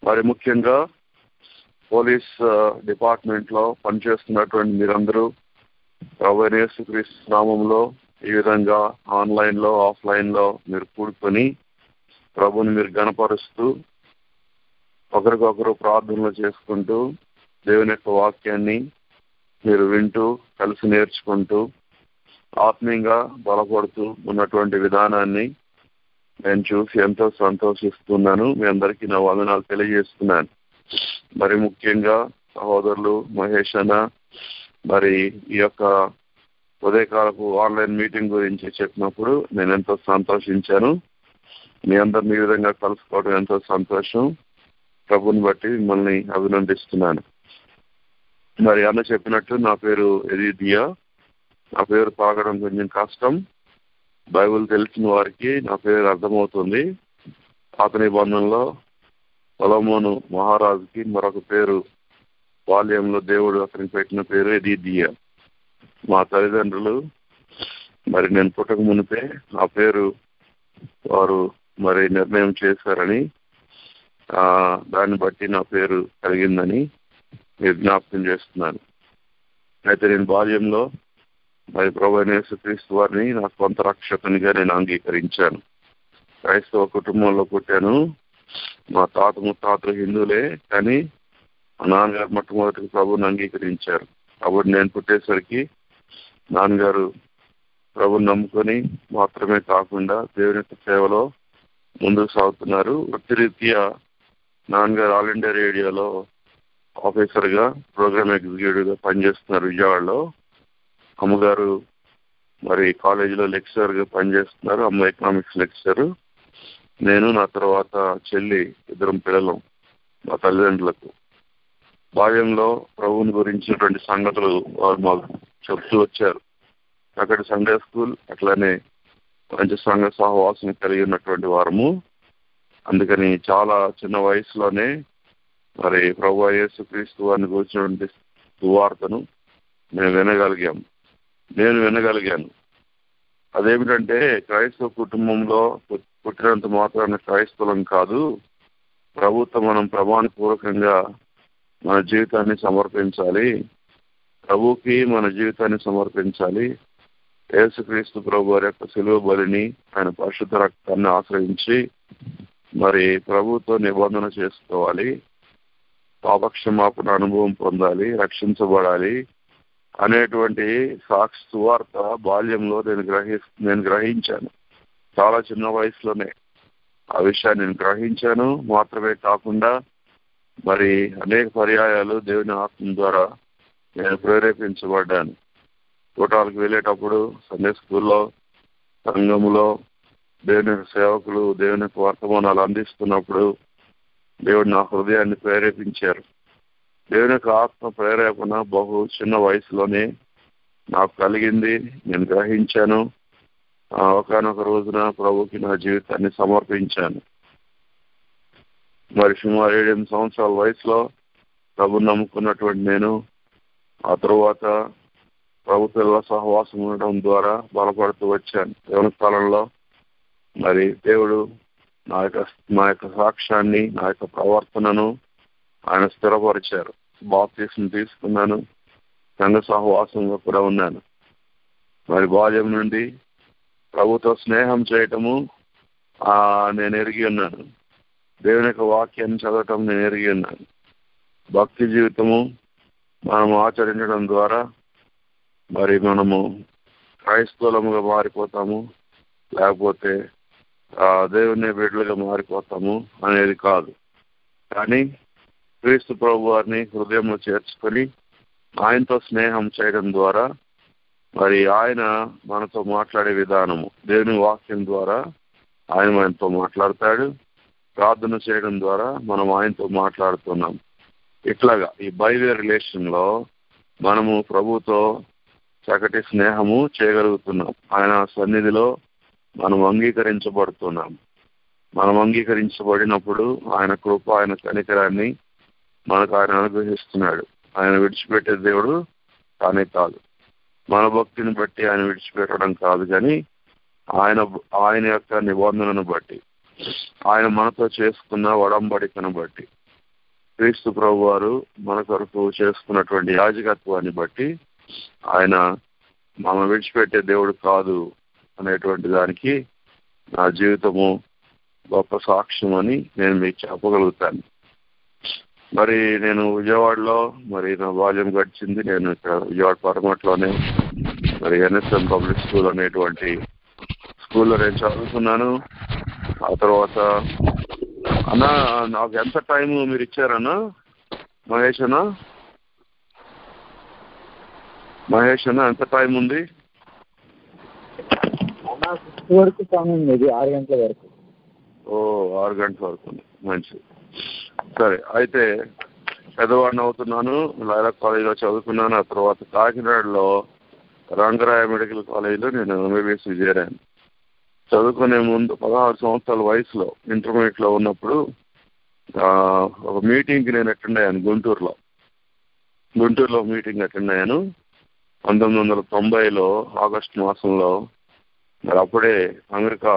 మరి ముఖ్యంగా పోలీస్ డిపార్ట్మెంట్లో పనిచేస్తున్నటువంటి మీరందరూ ప్రభువైన యేసుక్రీస్తు నామములో ఈ విధంగా ఆన్లైన్లో ఆఫ్లైన్లో మీరు కూడుకొని ప్రభుని మీరు గణపరుస్తూ ఒకరికొకరు ప్రార్థనలు చేసుకుంటూ దేవుని యొక్క వాక్యాన్ని మీరు వింటూ కలిసి నేర్చుకుంటూ ఆత్మీయంగా బలపడుతూ ఉన్నటువంటి విధానాన్ని నేను చూసి ఎంతో సంతోషిస్తున్నాను. మీ అందరికీ నా వందనాలు తెలియజేస్తున్నాను. మరి ముఖ్యంగా సహోదరులు మహేష్ అన్న మరి ఈ యొక్క ఉదయకాలపు ఆన్లైన్ మీటింగ్ గురించి చెప్పినప్పుడు నేను ఎంతో సంతోషించాను. మీ అందరిని ఈ విధంగా కలుసుకోవడం ఎంతో సంతోషం. ప్రభుని బట్టి మిమ్మల్ని అభినందిస్తున్నాను. మరి అన్న చెప్పినట్టు నా పేరు ఎదిదియా. నా పేరు తాగడం కొంచెం కష్టం. బైబిల్ తెలిసిన వారికి నా పేరు అర్థమవుతుంది. పాత నిబంధనలో సొలొమోను మహారాజుకి మరొక పేరు బాల్యంలో దేవుడు అతనికి పెట్టిన పేరు ఎదిదియా. మా తల్లిదండ్రులు మరి నేను పుట్టక మునిపే నా పేరు వారు మరి నిర్ణయం చేశారని దాన్ని బట్టి నా పేరు కలిగిందని నేను జ్ఞాపకం చేస్తున్నాను. అయితే నేను బాల్యంలో మరి ప్రభువైన యేసుక్రీస్తు వారిని నా సొంత రక్షకునిగా నేను అంగీకరించాను. క్రైస్తవ కుటుంబంలో పుట్టాను. మా తాత ముత్తాతలు హిందువులే, కానీ మా నాన్నగారు మొట్టమొదటి ప్రభుని అంగీకరించారు. కాబట్టి నేను పుట్టేసరికి నాన్నగారు ప్రభుని నమ్ముకొని మాత్రమే కాకుండా దేవుని యొక్క సేవలో ముందుకు సాగుతున్నారు. వృత్తిరీత్యా నాన్నగారు ఆల్ ఇండియా రేడియోలో ఆఫీసర్గా ప్రోగ్రామ్ ఎగ్జిక్యూటివ్గా పనిచేస్తున్నారు విజయవాడలో. అమ్మగారు మరి కాలేజీలో లెక్చరర్గా పనిచేస్తున్నారు. అమ్మ ఎకనామిక్స్ లెక్చరర్. నేను నా తర్వాత చెల్లి ఇద్దరం పిల్లలం మా తల్లిదండ్రులకు. బాల్యంలో ప్రభువుని గురించినటువంటి సంగతులు వారు మాకు చెప్తూ వచ్చారు. అక్కడ సండే స్కూల్ అట్లానే మంచి సంఘ సహవాసం కలిగి ఉన్నటువంటి వారము. అందుకని చాలా చిన్న వయసులోనే మరి ప్రభువైన యేసుక్రీస్తు వారిని గురించినటువంటి సువార్తను నేను వినగలిగాను. అదేమిటంటే క్రైస్తవ కుటుంబంలో పుట్టినంత మాత్రాన క్రైస్తవం కాదు, ప్రభుత్వం మనం ప్రమాణపూర్వకంగా మన జీవితాన్ని సమర్పించాలి, ప్రభువుకి మన జీవితాన్ని సమర్పించాలి. యేసుక్రీస్తు ప్రభు వారి యొక్క శిలువ బలిని ఆయన పరిశుద్ధ రక్తాన్ని ఆశ్రయించి మరి ప్రభువుతో నిబంధన చేసుకోవాలి, పాపక్షమాపణ అనుభవం పొందాలి, రక్షించబడాలి అనేటువంటి సాక్షి సువార్త బాల్యంలో నేను గ్రహించాను. చాలా చిన్న వయసులోనే ఆ విషయాన్ని నేను గ్రహించాను. మాత్రమే కాకుండా మరి అనేక పర్యాయాలు దేవుని ఆత్మ ద్వారా నేను ప్రేరేపించబడ్డాను. కూటాలకు వెళ్ళేటప్పుడు సండే స్కూల్లో సంఘములో దేవుని సేవకులు దేవుని వర్తమానాలు అందిస్తున్నప్పుడు దేవుడు నా హృదయాన్ని ప్రేరేపించారు. దేవుని యొక్క ఆత్మ ప్రేరేపణ బహు చిన్న వయసులోనే నాకు కలిగింది, నేను గ్రహించాను. ఒకనొక రోజున ప్రభుకి నా జీవితాన్ని సమర్పించాను. మరి సుమారు 7 సంవత్సరాల వయసులో ప్రభుని నమ్ముకున్నటువంటి నేను ఆ తరువాత ప్రభుత్వ సహవాసం ఉండడం ద్వారా బలపడుతూ వచ్చాను. దేవుని స్థలంలో మరి దేవుడు నా యొక్క సాక్ష్యాన్ని, నా యొక్క ప్రవర్తనను ఆయన స్థిరపరిచారు. బాప్తిస్మం తీసుకున్నాను, సంఘ సహవాసంగా కూడా ఉన్నాను. మరి బాల్యం నుండి ప్రభుతో స్నేహం చేయటము నేను ఎరిగి ఉన్నాను. దేవుని యొక్క వాక్యాన్ని చదవటం నేను ఎరిగి ఉన్నాను. భక్తి జీవితము మనం ఆచరించడం ద్వారా మరి మనము క్రైస్తవులముగా మారిపోతాము, లేకపోతే దేవుని బిడ్డలుగా మారిపోతాము అనేది కాదు. కానీ క్రీస్తు ప్రభు వారిని హృదయంలో చేర్చుకొని ఆయనతో స్నేహం చేయడం ద్వారా మరి ఆయన మనతో మాట్లాడే విధానము, దేవుని వాక్యం ద్వారా ఆయన మనతో మాట్లాడతాడు. ప్రార్థన చేయడం ద్వారా మనం ఆయనతో మాట్లాడుతున్నాం. ఇట్లాగా ఈ బైవే రిలేషన్లో మనము ప్రభుతో చక్కటి స్నేహము చేయగలుగుతున్నాం. ఆయన సన్నిధిలో మనం అంగీకరించబడుతున్నాం. మనం అంగీకరించబడినప్పుడు ఆయన కృప, ఆయన కనికరాన్ని మనకు ఆయన అనుగ్రహిస్తున్నాడు. ఆయన విడిచిపెట్టే దేవుడు కానే కాదు. మన భక్తిని బట్టి ఆయన విడిచిపెట్టడం కాదు, కానీ ఆయన యొక్క నిబంధనను బట్టి, ఆయన మనతో చేసుకున్న ఒడంబడికను బట్టి క్రీస్తు ప్రభు వారు మన కొరకు చేసుకున్నటువంటి యాజకత్వాన్ని బట్టి ఆయన మనం విడిచిపెట్టే దేవుడు కాదు అనేటువంటి దానికి నా జీవితము గొప్ప సాక్ష్యం అని నేను మీకు చెప్పగలుగుతాను. మరి నేను విజయవాడలో మరి నా బాల్యం గడిచింది. నేను ఇక్కడ విజయవాడ పరమట్లోనే మరి ఎన్ఎస్ఎం పబ్లిక్ స్కూల్ అనేటువంటి స్కూల్లో నేను చదువుకున్నాను. ఆ తర్వాత అన్నా నాకు ఎంత టైం మీరు ఇచ్చారన్నా? మహేష్ అన్న ఎంత టైం ఉంది? వరకు సమయం ఉంది, 6 గంటల వరకు. 6 గంటల వరకు ఉంది, మంచిది. సరే, అయితే పెద్దవాడిని అవుతున్నాను. లైలా కాలేజీలో చదువుకున్నాను. ఆ తర్వాత కాకినాడలో రంగరాయ మెడికల్ కాలేజీలో నేను ఎంబీబీఎస్ చేరాను. చదువుకునే ముందు 16 సంవత్సరాల వయసులో ఇంటర్మీడియట్లో ఉన్నప్పుడు ఒక మీటింగ్కి నేను అటెండ్ అయ్యాను. గుంటూరులో మీటింగ్ అటెండ్ అయ్యాను 1990లో ఆగస్టు మాసంలో. మరి అప్పుడే అమెరికా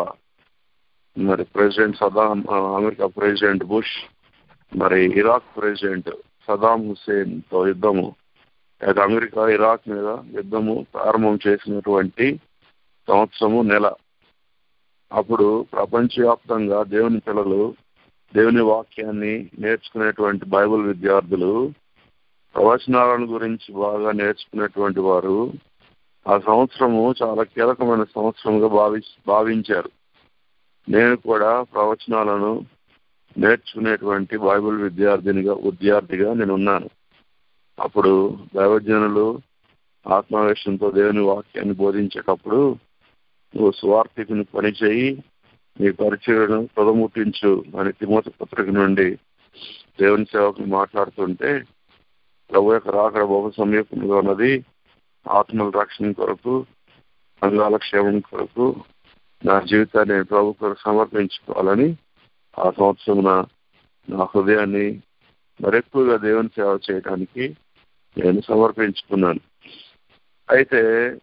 ప్రెసిడెంట్ బుష్, మరి ఇరాక్ ప్రెసిడెంట్ సదాం హుస్సేన్తో యుద్ధము, అమెరికా ఇరాక్ మీద యుద్ధము ప్రారంభం చేసినటువంటి సంవత్సరము నెల. అప్పుడు ప్రపంచవ్యాప్తంగా దేవుని పిల్లలు దేవుని వాక్యాన్ని నేర్చుకునేటువంటి బైబిల్ విద్యార్థులు, ప్రవచనాలను గురించి బాగా నేర్చుకునేటువంటి వారు ఆ సంవత్సరము చాలా కీలకమైన సంవత్సరంగా భావించారు. నేను కూడా ప్రవచనాలను నేర్చుకునేటువంటి బైబిల్ విద్యార్థిగా నేను ఉన్నాను. అప్పుడు దైవజనులు ఆత్మావేశంతో దేవుని వాక్యాన్ని బోధించేటప్పుడు, నువ్వు స్వార్థికుని పని చేయి, నీ పరిచయను పొదముట్టించు అని తిమోతి పత్రిక నుండి దేవుని సేవకుని మాట్లాడుతుంటే, ప్రభు యొక్క రాకడ బహు సమీపంగా ఉన్నది, ఆత్మల రక్షణ కొరకు, సంఘాల క్షేమం కొరకు నా జీవితాన్ని ప్రభు కొరకు సమర్పించుకోవాలని ఆ సంవత్సరం నా హృదయాన్ని మరెక్కువగా దేవుని సేవ చేయడానికి నేను సమర్పించుకున్నాను. అయితే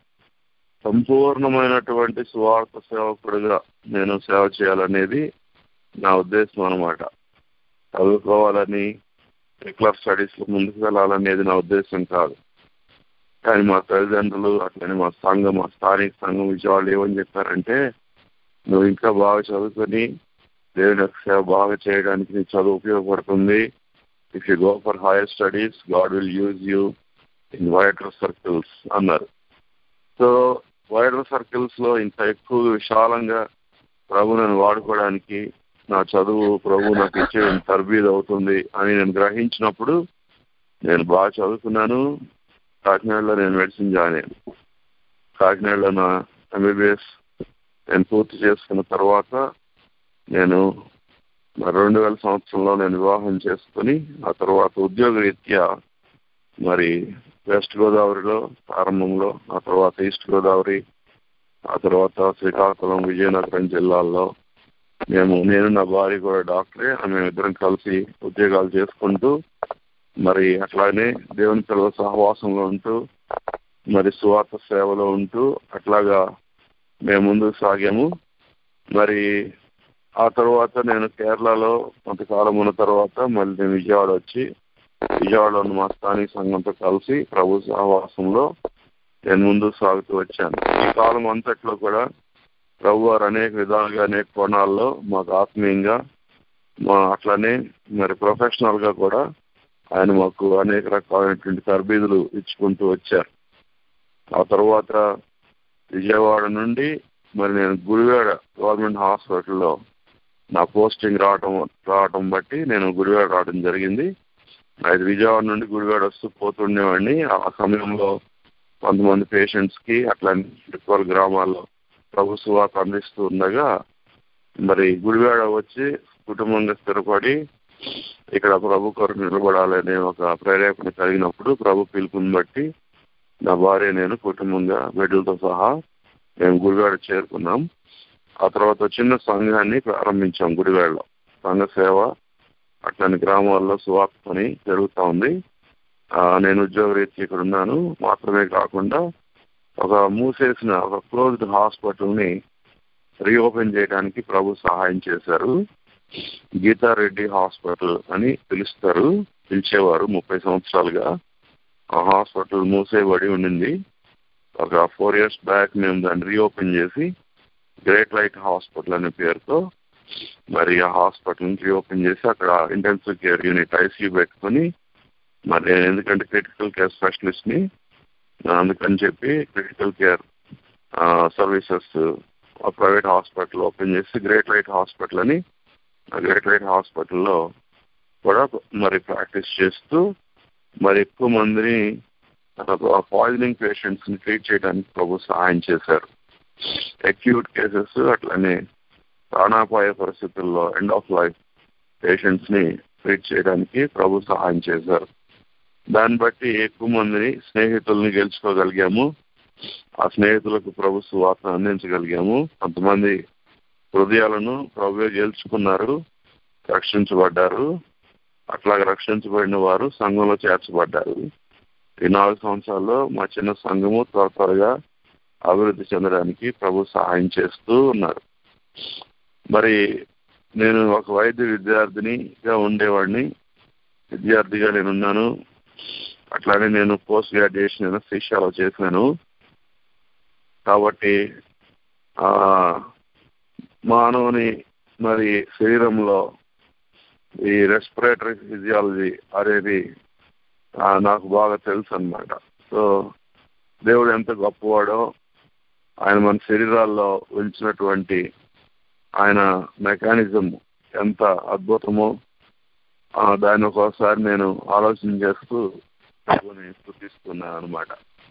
సంపూర్ణమైనటువంటి సువార్త సేవకుడిగా నేను సేవ చేయాలనేది నా ఉద్దేశం అన్నమాట. చదువుకోవాలని, సెక్యులర్ స్టడీస్లో ముందుకు వెళ్ళాలనేది నా ఉద్దేశం కాదు. కానీ మా తల్లిదండ్రులు, అట్లనే మా స్థానిక సంఘం విజయవాడలు ఏమని చెప్పారంటే, నువ్వు ఇంకా బాగా చదువుకొని దేవుని యొక్క సేవ బాగా చేయడానికి నీ చదువు ఉపయోగపడుతుంది. If you go for higher studies, God will use you in wider circles అన్నారు. సో వైడర్ సర్కిల్స్లో ఇంత ఎక్కువ విశాలంగా ప్రభు నన్ను వాడుకోవడానికి నా చదువు ప్రభు నాకు ఇచ్చే తర్బీదు అవుతుంది అని నేను గ్రహించినప్పుడు నేను బాగా చదువుకున్నాను. కాకినాడలో నేను మెడిసిన్ జాయిన్ అయ్యాను. కాకినాడలో నా ఎంబీబీఎస్ నేను పూర్తి చేసుకున్న తర్వాత నేను 2000 సంవత్సరంలో నేను వివాహం చేసుకుని, ఆ తర్వాత ఉద్యోగరీత్యా మరి వెస్ట్ గోదావరిలో ప్రారంభంలో, ఆ తర్వాత ఈస్ట్ గోదావరి, ఆ తర్వాత శ్రీకాకుళం, విజయనగరం జిల్లాల్లో నేను నా భార్య కూడా డాక్టరే, మేమిద్దరం కలిసి ఉద్యోగాలు చేసుకుంటూ మరి అట్లానే దేవుని పిల్లల సహవాసంలో ఉంటూ మరి సువార్త సేవలో ఉంటూ అట్లాగా మేము ముందుకు సాగాము. మరి ఆ తర్వాత నేను కేరళలో కొంతకాలం ఉన్న తర్వాత మళ్ళీ నేను విజయవాడ వచ్చి విజయవాడలో ఉన్న మా స్థానిక సంఘంతో కలిసి ప్రభు సహవాసంలో నేను ముందుకు సాగుతూ వచ్చాను. ఈ కాలం అంతట్లో కూడా ప్రభు వారు అనేక విధాలుగా, అనేక కోణాల్లో మాకు ఆత్మీయంగా, అట్లానే మరి ప్రొఫెషనల్గా కూడా ఆయన మాకు అనేక రకాలైనటువంటి తర్బీదులు ఇచ్చుకుంటూ వచ్చారు. ఆ తర్వాత విజయవాడ నుండి మరి నేను గుడివాడ గవర్నమెంట్ హాస్పిటల్లో నా పోస్టింగ్ రావటం బట్టి నేను గుడివాడ రావడం జరిగింది. అయితే విజయవాడ నుండి గుడివాడ వస్తూ పోతుండేవాడిని. ఆ సమయంలో కొంతమంది పేషెంట్స్కి అట్లా గ్రామాల్లో ప్రభు సువార్త అందిస్తూ ఉండగా మరి గుడివాడ వచ్చి కుటుంబంగా స్థిరపడి ఇక్కడ ప్రభు కొరకు నిలబడాలనే ఒక ప్రేరేపణ కలిగినప్పుడు ప్రభు పిలుపుని బట్టి నా భార్య నేను కుటుంబంగా బిడ్డలతో సహా మేము గుడివాడ చేరుకున్నాం. ఆ తర్వాత చిన్న సంఘాన్ని ప్రారంభించాం గుడివాడలో. సంఘ సేవ అట్లాంటి గ్రామాల్లో సువార్త పని జరుగుతూ ఉంది. నేను ఉద్యోగరీత్యా ఇక్కడ ఉన్నాను. మాత్రమే కాకుండా ఒక మూసేసిన ఒక క్లోజ్డ్ హాస్పిటల్ని రీఓపెన్ చేయడానికి ప్రభు సహాయం చేశారు. గీతారెడ్డి హాస్పిటల్ అని పిలిచేవారు 30 సంవత్సరాలుగా. ఆ హాస్పిటల్ మూసేయబడి ఉండింది. ఒక 4 years బ్యాక్ మేము దాన్ని రీఓపెన్ చేసి గ్రేట్ లైట్ హాస్పిటల్ అనే పేరుతో మరి ఆ హాస్పిటల్ని రీఓపెన్ చేసి అక్కడ ఇంటెన్సివ్ కేర్ యూనిట్ ICU పెట్టుకొని మరి ఎందుకంటే క్రిటికల్ కేర్ స్పెషలిస్ట్ని, అందుకని చెప్పి critical care services private hospital open చేసి గ్రేట్ లైట్ హాస్పిటల్ అని గ్రేట్ లైట్ హాస్పిటల్లో కూడా మరి ప్రాక్టీస్ చేస్తూ మరి ఎక్కువ మందిని పాయిజనింగ్ పేషెంట్స్ని ట్రీట్ చేయడానికి ప్రభు సహాయం చేశారు. అక్యూట్ కేసెస్ అట్లనే ప్రాణాపాయ పరిస్థితుల్లో ఎండ్ ఆఫ్ లైఫ్ పేషెంట్స్ని ట్రీట్ చేయడానికి ప్రభు సహాయం చేశారు. దాన్ని బట్టి ఎక్కువ మందిని స్నేహితుల్ని గెలుచుకోగలిగాము. ఆ స్నేహితులకు ప్రభు సువార్త అందించగలిగాము. కొంతమంది హృదయాలను ప్రభువే గెలుచుకున్నారు, రక్షించబడ్డారు. అట్లాగే రక్షించబడిన వారు సంఘంలో చేర్చబడ్డారు. ఈ 4 సంవత్సరాల్లో మా చిన్న సంఘము త్వరగా అభివృద్ధి చెందడానికి ప్రభు సహాయం చేస్తూ ఉన్నారు. మరి నేను ఒక వైద్య విద్యార్థినిగా ఉండేవాడిని. విద్యార్థిగా నేనున్నాను. అట్లానే నేను పోస్ట్ గ్రాడ్యుయేషన్ అనస్థీషియాలో చేశాను. కాబట్టి మానవుని మరి శరీరంలో ఈ రెస్పిరేటరీ ఫిజియాలజీ అనేది నాకు బాగా తెలుసు అన్నమాట. సో దేవుడు ఎంత గొప్పవాడో, ఆయన మన శరీరాల్లో ఉంచినటువంటి ఆయన మెకానిజం ఎంత అద్భుతమో దాన్ని ఒక్కోసారి నేను ఆలోచన చేస్తూ ప్రభుని స్తుతిస్తున్నాను అనమాట.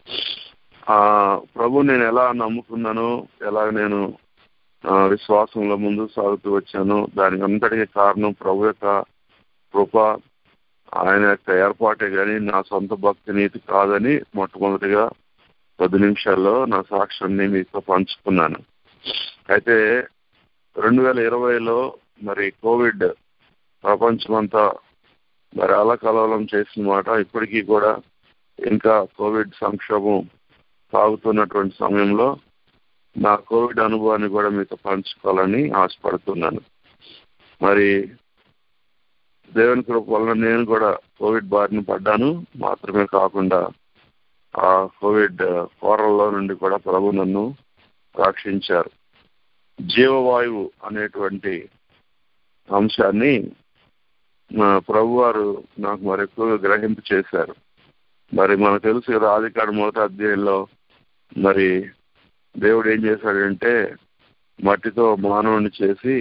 ప్రభు నేను ఎలా నమ్ముకున్నాను, ఎలా నేను విశ్వాసంలో ముందుకు సాగుతూ వచ్చాను, దానికి అంతటికీ కారణం ప్రభు యొక్క కృప, ఆయన యొక్క ఏర్పాటే కానీ నా సొంత భక్తి నీతి కాదని మొట్టమొదటిగా 10 నిమిషాల్లో నా సాక్ష్యాన్ని మీతో పంచుకున్నాను. అయితే 2020లో మరి కోవిడ్ ప్రపంచమంతా మరి అలకలోలం చేసిన మాట. ఇప్పటికీ కూడా ఇంకా కోవిడ్ సంక్షోభం సాగుతున్నటువంటి సమయంలో నా కోవిడ్ అనుభవాన్ని కూడా మీతో పంచుకోవాలని ఆశపడుతున్నాను. మరి దేవుని కృప వలన నేను కూడా కోవిడ్ బారిన పడ్డాను. మాత్రమే కాకుండా ఆ కోవిడ్ కోరల్లో నుండి కూడా ప్రభు నన్ను రక్షించారు. జీవవాయువు అనేటువంటి అంశాన్ని ప్రభు వారు నాకు మరి ఎక్కువగా గ్రహింపు చేశారు. మరి మనకు తెలుసు కదా, ఆదికాండం 1వ అధ్యాయంలో మరి దేవుడు ఏం చేశాడంటే మట్టితో మానవుని చేసి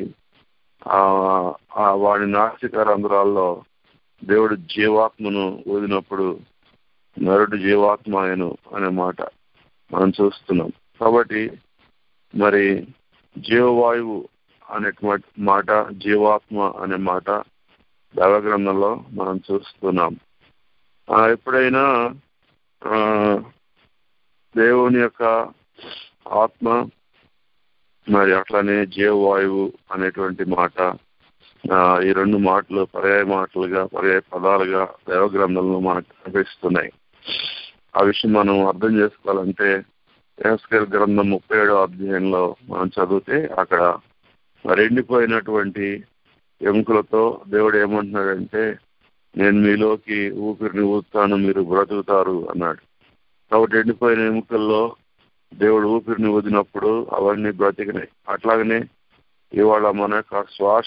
వాడి నాసిక రంధ్రాల్లో దేవుడు జీవాత్మను ఊదినప్పుడు నరుడు జీవాత్మ ఆయను అనే మాట మనం చూస్తున్నాం. కాబట్టి మరి జీవవాయువు అనే మాట, జీవాత్మ అనే మాట దైవ గ్రంథంలో మనం చూస్తున్నాం. ఎప్పుడైనా దేవుని యొక్క ఆత్మ మరి అట్లానే జీవవాయువు అనేటువంటి మాట, ఈ 2 మాటలు పర్యాయ మాటలుగా, పర్యాయ పదాలుగా దైవ గ్రంథంలో మనకు కనిపిస్తున్నాయి. ఆ విషయం మనం అర్థం చేసుకోవాలంటే యెహెజ్కేలు గ్రంథం 37వ అధ్యాయంలో మనం చదివితే అక్కడ ఎండిపోయినటువంటి ఎముకలతో దేవుడు ఏమంటున్నాడంటే నేను మీలోకి ఊపిరిని ఊదుతాను, మీరు బ్రతుకుతారు అన్నాడు. కాబట్టి ఎండిపోయిన ఎముకల్లో దేవుడు ఊపిరిని ఊదినప్పుడు అవన్నీ బ్రతికినాయి. అట్లాగనే ఇవాళ మన యొక్క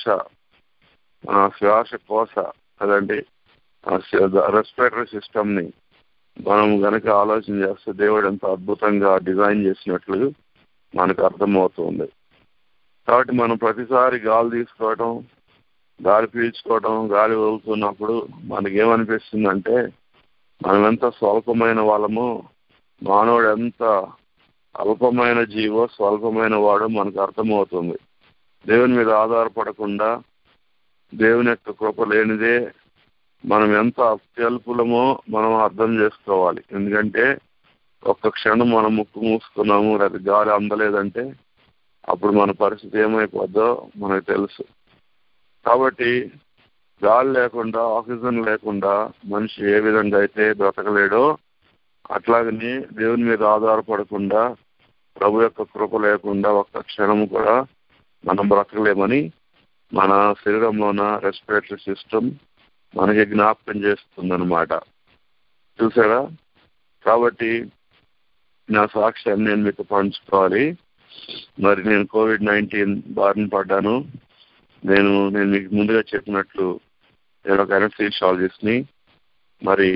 శ్వాసకోశ అదండి రెస్పిరేటరీ సిస్టమ్ని మనం కనుక ఆలోచన చేస్తే దేవుడు ఎంత అద్భుతంగా డిజైన్ చేసినట్లు మనకు అర్థమవుతుంది. కాబట్టి మనం ప్రతిసారి గాలి తీసుకోవటం, గాలి పీల్చుకోవటం, గాలి వదులుతున్నప్పుడు మనకేమనిపిస్తుందంటే మనం ఎంత స్వల్పమైన వాళ్ళమో, మానవుడు ఎంత అల్పమైన జీవో, స్వల్పమైన వాడో మనకు అర్థమవుతుంది. దేవుని మీద ఆధారపడకుండా దేవుని యొక్క కృప లేనిదే మనం ఎంత అత్యల్పులమో మనం అర్థం చేసుకోవాలి. ఎందుకంటే ఒక్క క్షణం మనం ముక్కు మూసుకున్నాము లేదా గాలి అందలేదంటే అప్పుడు మన పరిస్థితి ఏమైపోద్దో మనకు తెలుసు. కాబట్టి గాలి లేకుండా, ఆక్సిజన్ లేకుండా మనిషి ఏ విధంగా అయితే బ్రతకలేడో అట్లాగనే దేవుని మీద ఆధారపడకుండా, ప్రభు యొక్క కృప లేకుండా ఒక్క క్షణము కూడా మనం బ్రతకలేమని మన శరీరంలో ఉన్న రెస్పిరేటరీ సిస్టమ్ మనకి జ్ఞాపకం చేస్తుందన్నమాట. చూసారా? కాబట్టి నా సాక్ష్యాన్ని నేను మీకు పంచుకోవాలి. మరి నేను COVID-19 బారిన పడ్డాను. నేను మీకు ముందుగా చెప్పినట్లు నేను ఒక అనస్థీషియాలజిస్ట్ని. మరి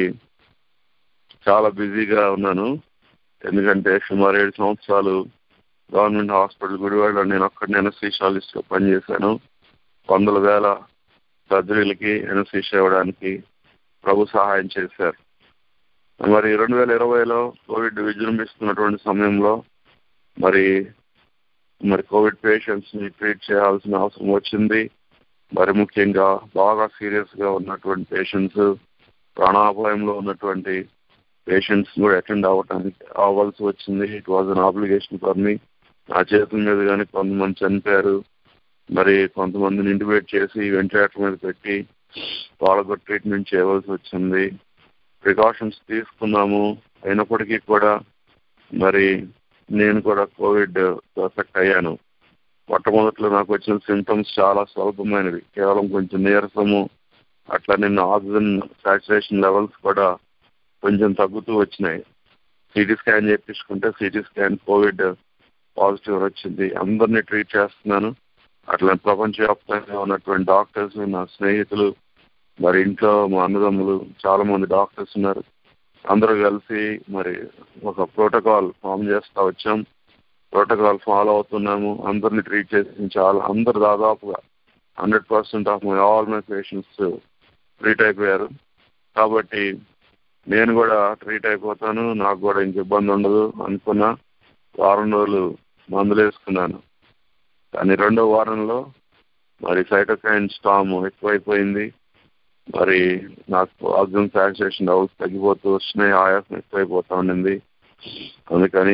చాలా బిజీగా ఉన్నాను. ఎందుకంటే సుమారు 7 సంవత్సరాలు గవర్నమెంట్ హాస్పిటల్ గుడివాడలో నేను ఒక్కడిని అనస్థీషియాలజిస్ట్గా పనిచేశాను. వందల వేల సర్జరీలకి అనస్థీషియా ఇవ్వడానికి ప్రభు సహాయం చేశారు. మరి 2020లో కోవిడ్ విజృంభిస్తున్నటువంటి సమయంలో మరి కోవిడ్ పేషెంట్స్ని ట్రీట్ చేయాల్సిన అవసరం వచ్చింది. మరి ముఖ్యంగా బాగా సీరియస్గా ఉన్నటువంటి పేషెంట్స్, ప్రాణాపాయంలో ఉన్నటువంటి పేషెంట్స్ కూడా అటెండ్ అవ్వాల్సి వచ్చింది. It was an obligation for me. నా చేతుల మీద కానీ కొంతమంది చనిపోయారు. మరి కొంతమందిని ఇంటిబేట్ చేసి వెంటిలేటర్ మీద పెట్టి వాళ్ళకు ట్రీట్మెంట్ చేయవలసి వచ్చింది. ప్రికాషన్స్ తీసుకున్నాము. అయినప్పటికీ కూడా మరి నేను కూడా కోవిడ్ ఎఫెక్ట్ అయ్యాను. మొట్టమొదట్లో నాకు వచ్చిన సింటమ్స్ చాలా స్వల్పమైనవి, కేవలం కొంచెం నీరసము, అట్లా నిన్న ఆక్సిజన్ సాచురేషన్ లెవెల్స్ కూడా కొంచెం తగ్గుతూ వచ్చినాయి. సిటీ స్కాన్ చేయించుకుంటే సిటీ స్కాన్ కోవిడ్ పాజిటివ్ వచ్చింది. అందరినీ ట్రీట్ చేస్తున్నాను. అట్లా ప్రపంచవ్యాప్తంగా ఉన్నటువంటి డాక్టర్స్, నా స్నేహితులు, మరి ఇంట్లో మా అన్నదమ్ములు చాలా మంది డాక్టర్స్ ఉన్నారు. అందరూ కలిసి మరి ఒక ప్రోటోకాల్ ఫామ్ చేస్తూ వచ్చాం. ప్రోటోకాల్ ఫాలో అవుతున్నాము. అందరినీ ట్రీట్ చేసి అందరు దాదాపుగా 100% of all my patients treat అయిపోయారు. కాబట్టి నేను కూడా ట్రీట్ అయిపోతాను, నాకు కూడా ఇంక ఇబ్బంది ఉండదు అనుకున్నా. వారం రోజులు మందులు వేసుకున్నాను. కానీ 2వ వారంలో మరి సైటోకైన్ స్టామ్ ఎక్కువైపోయింది. మరి నాకు ఆక్సిజన్ సాచురేషన్ లెవెల్స్ తగ్గిపోతూ వచ్చినాయి, ఆయాసం ఎక్కువైపోతూ ఉండింది. అందుకని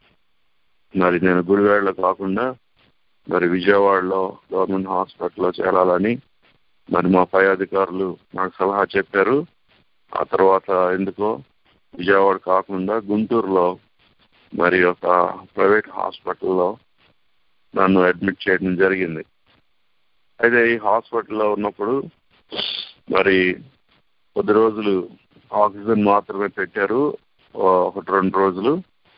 మరి నేను గుడివాడలో కాకుండా మరి విజయవాడలో గవర్నమెంట్ హాస్పిటల్లో చేరాలని మరి మా పై అధికారులు నాకు సలహా చెప్పారు. ఆ తర్వాత ఎందుకో విజయవాడ కాకుండా గుంటూరులో మరి ఒక ప్రైవేట్ హాస్పిటల్లో నన్ను అడ్మిట్ చేయడం జరిగింది. అయితే ఈ హాస్పిటల్లో ఉన్నప్పుడు మరి కొద్ది రోజులు ఆక్సిజన్ మాత్రమే పెట్టారు, 1-2 రోజులు.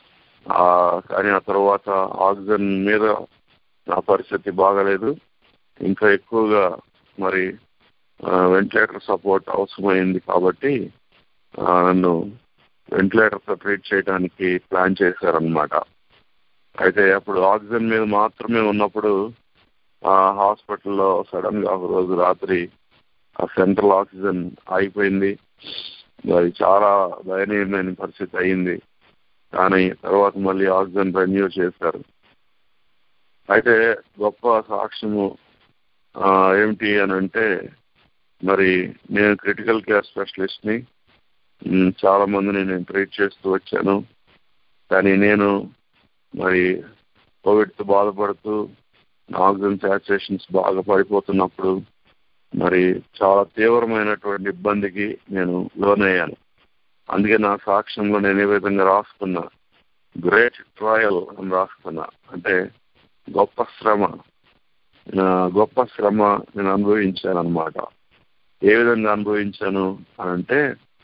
కానీ ఆ తర్వాత ఆక్సిజన్ మీద నా పరిస్థితి బాగలేదు. ఇంకా ఎక్కువగా మరి వెంటిలేటర్ సపోర్ట్ అవసరమైంది. కాబట్టి నన్ను వెంటిలేటర్తో ట్రీట్ చేయడానికి ప్లాన్ చేశారనమాట. అయితే అప్పుడు ఆక్సిజన్ మీద మాత్రమే ఉన్నప్పుడు ఆ హాస్పిటల్లో సడన్గా ఒక రోజు రాత్రి ఆ సెంట్రల్ ఆక్సిజన్ ఆగిపోయింది. మరి చాలా దయనీయమైన పరిస్థితి అయింది. కానీ తర్వాత మళ్ళీ ఆక్సిజన్ రెన్యూ చేశారు. అయితే గొప్ప సాక్ష్యము ఏమిటి అని అంటే, మరి నేను క్రిటికల్ కేర్ స్పెషలిస్ట్ని. చాలా మందిని నేను ట్రీట్ చేస్తూ వచ్చాను. కానీ నేను మరి కోవిడ్తో బాధపడుతూ ఆక్సిజన్ సాచురేషన్స్ బాగా పడిపోతున్నప్పుడు మరి చాలా తీవ్రమైనటువంటి ఇబ్బందికి నేను లోనయ్యాను. అందుకే నా సాక్ష్యంలో నేను ఏ విధంగా రాసుకున్నా, గ్రేట్ ట్రయల్ అని రాసుకున్నా. అంటే గొప్ప శ్రమ నేను అనుభవించాను అనమాట. ఏ విధంగా అనుభవించాను అని అంటే,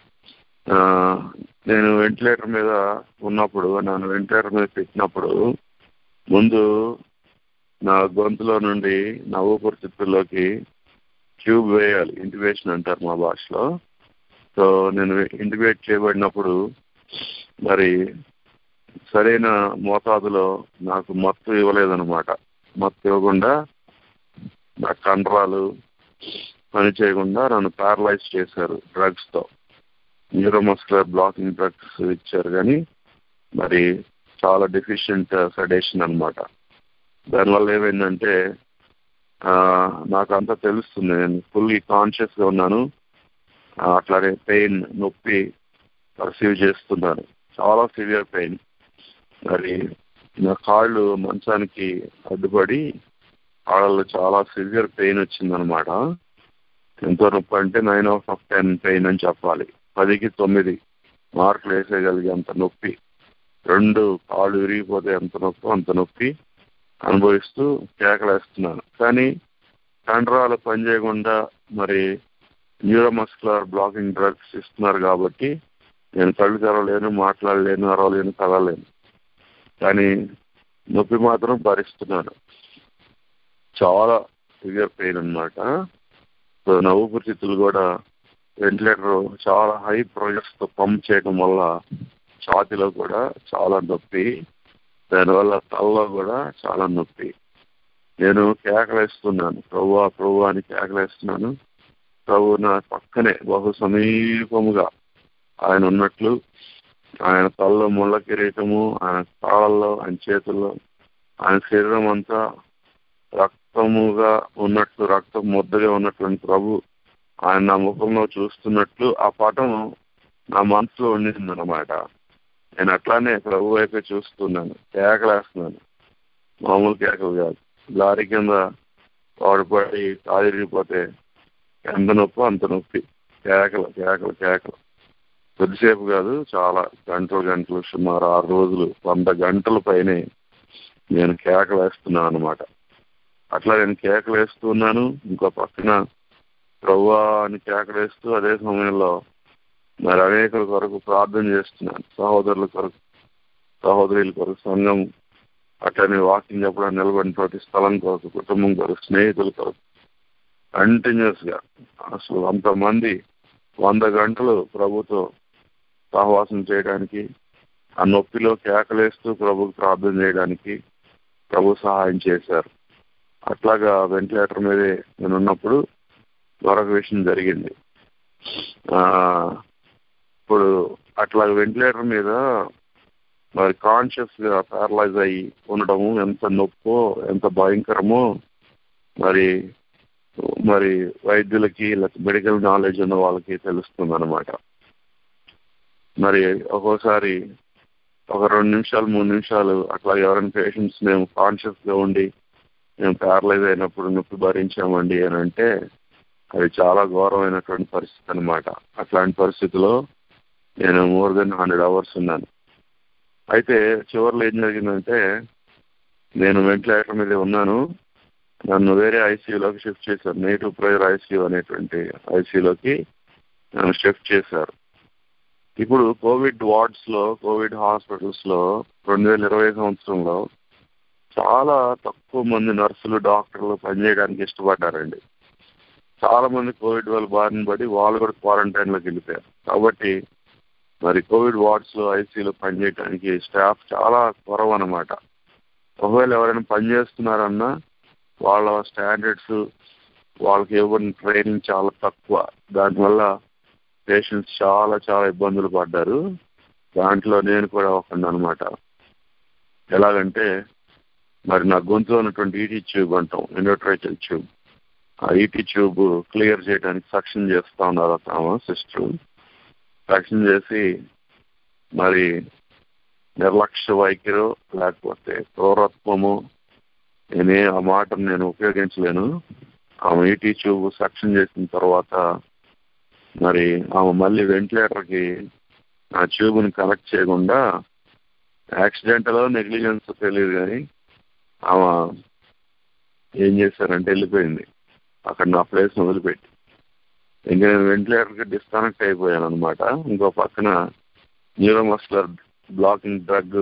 నేను వెంటిలేటర్ మీద ఉన్నప్పుడు, నన్ను వెంటిలేటర్ మీద పెట్టినప్పుడు ముందు నా గొంతులో నుండి నా ఊపిరితిత్తుల్లోకి ట్యూబ్ వేయాలి. ఇంటిబేషన్ అంటారు మా భాషలో. సో నేను ఇంటిబేట్ చేయబడినప్పుడు మరి సరైన మోతాదులో నాకు మత్తు ఇవ్వలేదన్నమాట. మత్తు ఇవ్వకుండా నా కండరాలు పని చేయకుండా నన్ను ప్యారలైజ్ చేశారు డ్రగ్స్తో. న్యూరోమస్కులర్ బ్లాకింగ్ డ్రగ్స్ ఇచ్చారు. కానీ మరి చాలా డెఫిషియెంట్ సెడేషన్ అనమాట. దానివల్ల ఏమైందంటే నాకు అంతా తెలుస్తుంది, నేను ఫుల్లీ కాన్షియస్గా ఉన్నాను. అట్లానే పెయిన్, నొప్పి పర్సీవ్ చేస్తున్నాను, చాలా సివియర్ పెయిన్. మరి నా కాళ్ళు మంచానికి అడ్డుపడి కాళ్ళలో చాలా సివియర్ పెయిన్ వచ్చిందనమాట. ఎంతో నొప్పి అంటే 9/10 పెయిన్ అని చెప్పాలి. 10కి 9 మార్కులు వేసేయగలిగేంత నొప్పి. 2 కాళ్ళు విరిగిపోతే ఎంత నొప్పి అంత నొప్పి అనుభవిస్తూ కేకలేస్తున్నాను. కానీ కండరాలు పనిచేయకుండా మరి న్యూరోమస్కులర్ బ్లాకింగ్ డ్రగ్స్ ఇస్తున్నారు కాబట్టి నేను కళ్ళు తెరవలేను, మాట్లాడలేను, అరవలేను, కదలలేను. కానీ నొప్పి మాత్రం భరిస్తున్నాను. చాలా సివియర్ పెయిన్ అనమాట. సో నా ఊపిరితిత్తులు కూడా వెంటిలేటర్ చాలా హై ప్రెషర్స్తో పంప్ చేయడం వల్ల ఛాతీలో కూడా చాలా నొప్పి, దానివల్ల తలలో కూడా చాలా నొప్పి. నేను కేకలేస్తున్నాను, ప్రభువా ప్రభువా అని కేకలేస్తున్నాను. ప్రభు నా పక్కనే బహు సమీపముగా ఆయన ఉన్నట్లు, ఆయన తలలో ముళ్ళ కిరీటము, ఆయన కాళ్ళల్లో, ఆయన చేతుల్లో, ఆయన శరీరం అంతా రక్తముగా ఉన్నట్లు, రక్తం ముద్దగా ఉన్నటువంటి ప్రభు ఆయన నా ముఖంలో చూస్తున్నట్లు ఆ పటం నా మనసులో ఉండిందన్నమాట. నేను అట్లానే ప్రభు వైపే చూస్తున్నాను, కేకలేస్తున్నాను. మామూలు కేకలు కాదు. లారీ కింద వాడు పడి కాదిరిగిపోతే ఎంత నొప్పి అంత నొప్పి. కేకలు కేకలు కేకలు. కొద్దిసేపు కాదు, చాలా గంటలు సుమారు 6 రోజులు 100 గంటల పైనే నేను కేకలేస్తున్నాను అనమాట. అట్లా నేను కేకలేస్తున్నాను. ఇంకో పక్కన ప్రభువా అని కేకలేస్తూ అదే సమయంలో మరి అనేకుల కొరకు ప్రార్థన చేస్తున్నాను. సహోదరుల కొరకు, సహోదరుల కొరకు, సంఘం, అట్లనే వాకింగ్ చెప్పడానికి నిలబడిన ప్రతి స్థలం కొరకు, కుటుంబం కొరకు, స్నేహితుల కొరకు కంటిన్యూస్ గా అసలు 100 మంది 100 గంటలు ప్రభుతో సహవాసం చేయడానికి, ఆ నొప్పిలో కేకలేస్తూ ప్రభుకి ప్రార్థన చేయడానికి ప్రభు సహాయం చేశారు. అట్లాగా వెంటిలేటర్ మీదే నేను ఉన్నప్పుడు మరొక విషయం జరిగింది. ఇప్పుడు అట్లా వెంటిలేటర్ మీద మరి కాన్షియస్ గా ప్యారలైజ్ అయ్యి ఉండడము ఎంత నొప్పో, ఎంత భయంకరమో మరి మరి వైద్యులకి, మెడికల్ నాలెడ్జ్ ఉన్న వాళ్ళకి తెలుస్తుంది అనమాట. మరి ఒక్కోసారి ఒక 2 నిమిషాలు 3 నిమిషాలు అట్లా ఎవరైనా పేషెంట్స్ మేము కాన్షియస్ గా ఉండి మేము ప్యారలైజ్ అయినప్పుడు నొప్పి భరించామండి అని అంటే అది చాలా ఘోరమైనటువంటి పరిస్థితి అనమాట. అట్లాంటి పరిస్థితిలో నేను మోర్ దెన్ 100 hours ఉన్నాను. అయితే చివరిలో ఏం జరిగిందంటే నేను వెంటిలేటర్ మీద ఉన్నాను. నన్ను వేరే ఐసీయూలోకి షిఫ్ట్ చేశారు. నెగిటివ్ ప్రెషర్ ఐసీయూ అనేటువంటి ఐసీయూలోకి నన్ను షిఫ్ట్ చేశారు. ఇప్పుడు కోవిడ్ వార్డ్స్ లో, కోవిడ్ హాస్పిటల్స్ లో 2020 సంవత్సరంలో చాలా తక్కువ మంది నర్సులు, డాక్టర్లు పనిచేయడానికి ఇష్టపడ్డారండి. చాలా మంది కోవిడ్ వల్ల బారిన పడి వాళ్ళు కూడా క్వారంటైన్లోకి వెళ్ళిపోయారు. కాబట్టి మరి కోవిడ్ వార్డ్స్ లో, ఐసీయూలో పనిచేయడానికి స్టాఫ్ చాలా కొరవ అనమాట. ఒకవేళ ఎవరైనా పనిచేస్తున్నారన్నా వాళ్ళ స్టాండర్డ్స్, వాళ్ళకి ఇవ్వని ట్రైనింగ్ చాలా తక్కువ. దానివల్ల పేషెంట్స్ చాలా చాలా ఇబ్బందులు పడ్డారు. దాంట్లో నేను కూడా ఒకటి అనమాట. ఎలాగంటే మరి నా గొంతులో ఉన్నటువంటి ఈటీ ట్యూబ్ అంటాం, ఎండోట్రైకల్ ట్యూబ్, ఆ ఈటీ ట్యూబ్ క్లియర్ చేయడానికి సక్షన్ చేస్తూ ఉన్నారు ఆమె సిస్టర్. సక్షన్ చేసి మరి నిర్లక్ష్య వైఖరి లేకపోతే క్రూరత్వము, నేనే ఆ మాటను నేను ఉపయోగించలేను. ఆమె ఈటీ ట్యూబ్ సక్షన్ చేసిన తర్వాత మరి ఆమె మళ్ళీ వెంటిలేటర్కి ఆ ట్యూబ్ని కనెక్ట్ చేయకుండా యాక్సిడెంట్లో నెగ్లిజెన్స్ తెలియదు కానీ ఆమె ఏం చేశారంటే వెళ్ళిపోయింది అక్కడ నా ప్లేస్ని వదిలిపెట్టి. ఇంకా నేను వెంటిలేటర్కి డిస్కనెక్ట్ అయిపోయాను అనమాట. ఇంకో పక్కన న్యూరోమస్కులర్ బ్లాకింగ్ డ్రగ్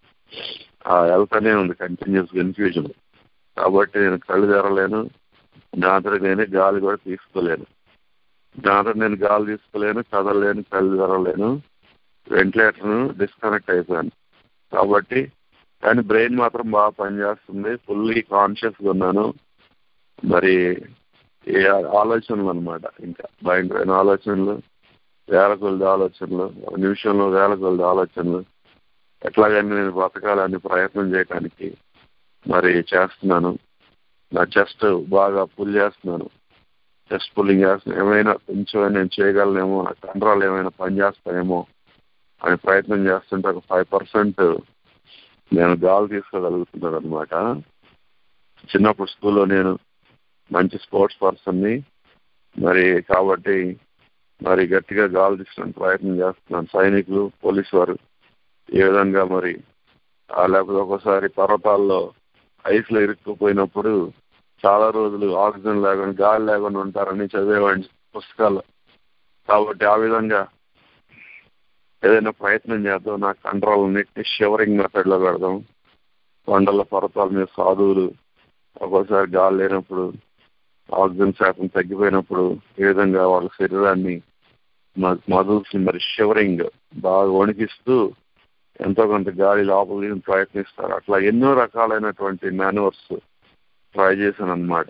వెళ్తానే ఉంది కంటిన్యూస్ ఇన్ఫ్యూజన్. కాబట్టి నేను కళ్ళు తెరలేను, దాంతో నేను గాలి కూడా తీసుకోలేను. దాంతో నేను గాలి తీసుకోలేను, కదలలేను, కళ్ళు తెరలేను. వెంటిలేటర్ను డిస్కనెక్ట్ అయిపోయాను. కాబట్టి కానీ బ్రెయిన్ మాత్రం బాగా పనిచేస్తుంది. ఫుల్లీ కాన్షియస్గా ఉన్నాను. మరి ఏ ఆలోచనలు అనమాట, ఇంకా భయంకరమైన ఆలోచనలు, వేల కొలది ఆలోచనలు, ఒక నిమిషంలో వేల కొలది ఆలోచనలు. ఎట్లాగైనా నేను బ్రతకాలని ప్రయత్నం చేయడానికి మరి చేస్తున్నాను. నా చెస్ట్ బాగా పుల్ చేస్తున్నాను, చెస్ట్ పుల్లింగ్ చేస్తున్నాను. ఏమైనా కొంచెం నేను చేయగలనేమో, నా కండరాలు ఏమైనా పనిచేస్తాయేమో అని ప్రయత్నం చేస్తుంటే ఒక 5% నేను గాలి తీసుకోగలుగుతున్నాను అనమాట. చిన్నప్పుడు స్కూల్లో నేను మంచి స్పోర్ట్స్ పర్సన్ని, మరి కాబట్టి మరి గట్టిగా గాలి తీసుకోవడానికి ప్రయత్నం చేస్తున్నాను. సైనికులు, పోలీసు వారు ఏ విధంగా మరి లేకపోతే ఒక్కోసారి పర్వతాల్లో ఐస్లో ఇరుక్కుపోయినప్పుడు చాలా రోజులు ఆక్సిజన్ లేకుండా గాలి లేకుండా ఉంటారని చదివేవాడిని పుస్తకాలు. కాబట్టి ఆ విధంగా ఏదైనా ప్రయత్నం చేద్దాం, నా కంట్రోల్ని షివరింగ్ మెథడ్లో పెడదాం. కొండల పర్వతాల మీద సాధువులు ఒక్కోసారి గాలి లేనప్పుడు, ఆక్సిజన్ శాతం తగ్గిపోయినప్పుడు ఏ విధంగా వాళ్ళ శరీరాన్ని మజిల్స్ మరి షివరింగ్ బాగా వణికిస్తూ ఎంతో కొంత గాలి లోపలికి ప్రయత్నిస్తారు. అట్లా ఎన్నో రకాలైనటువంటి మాన్యువర్స్ ట్రై చేశాను అనమాట.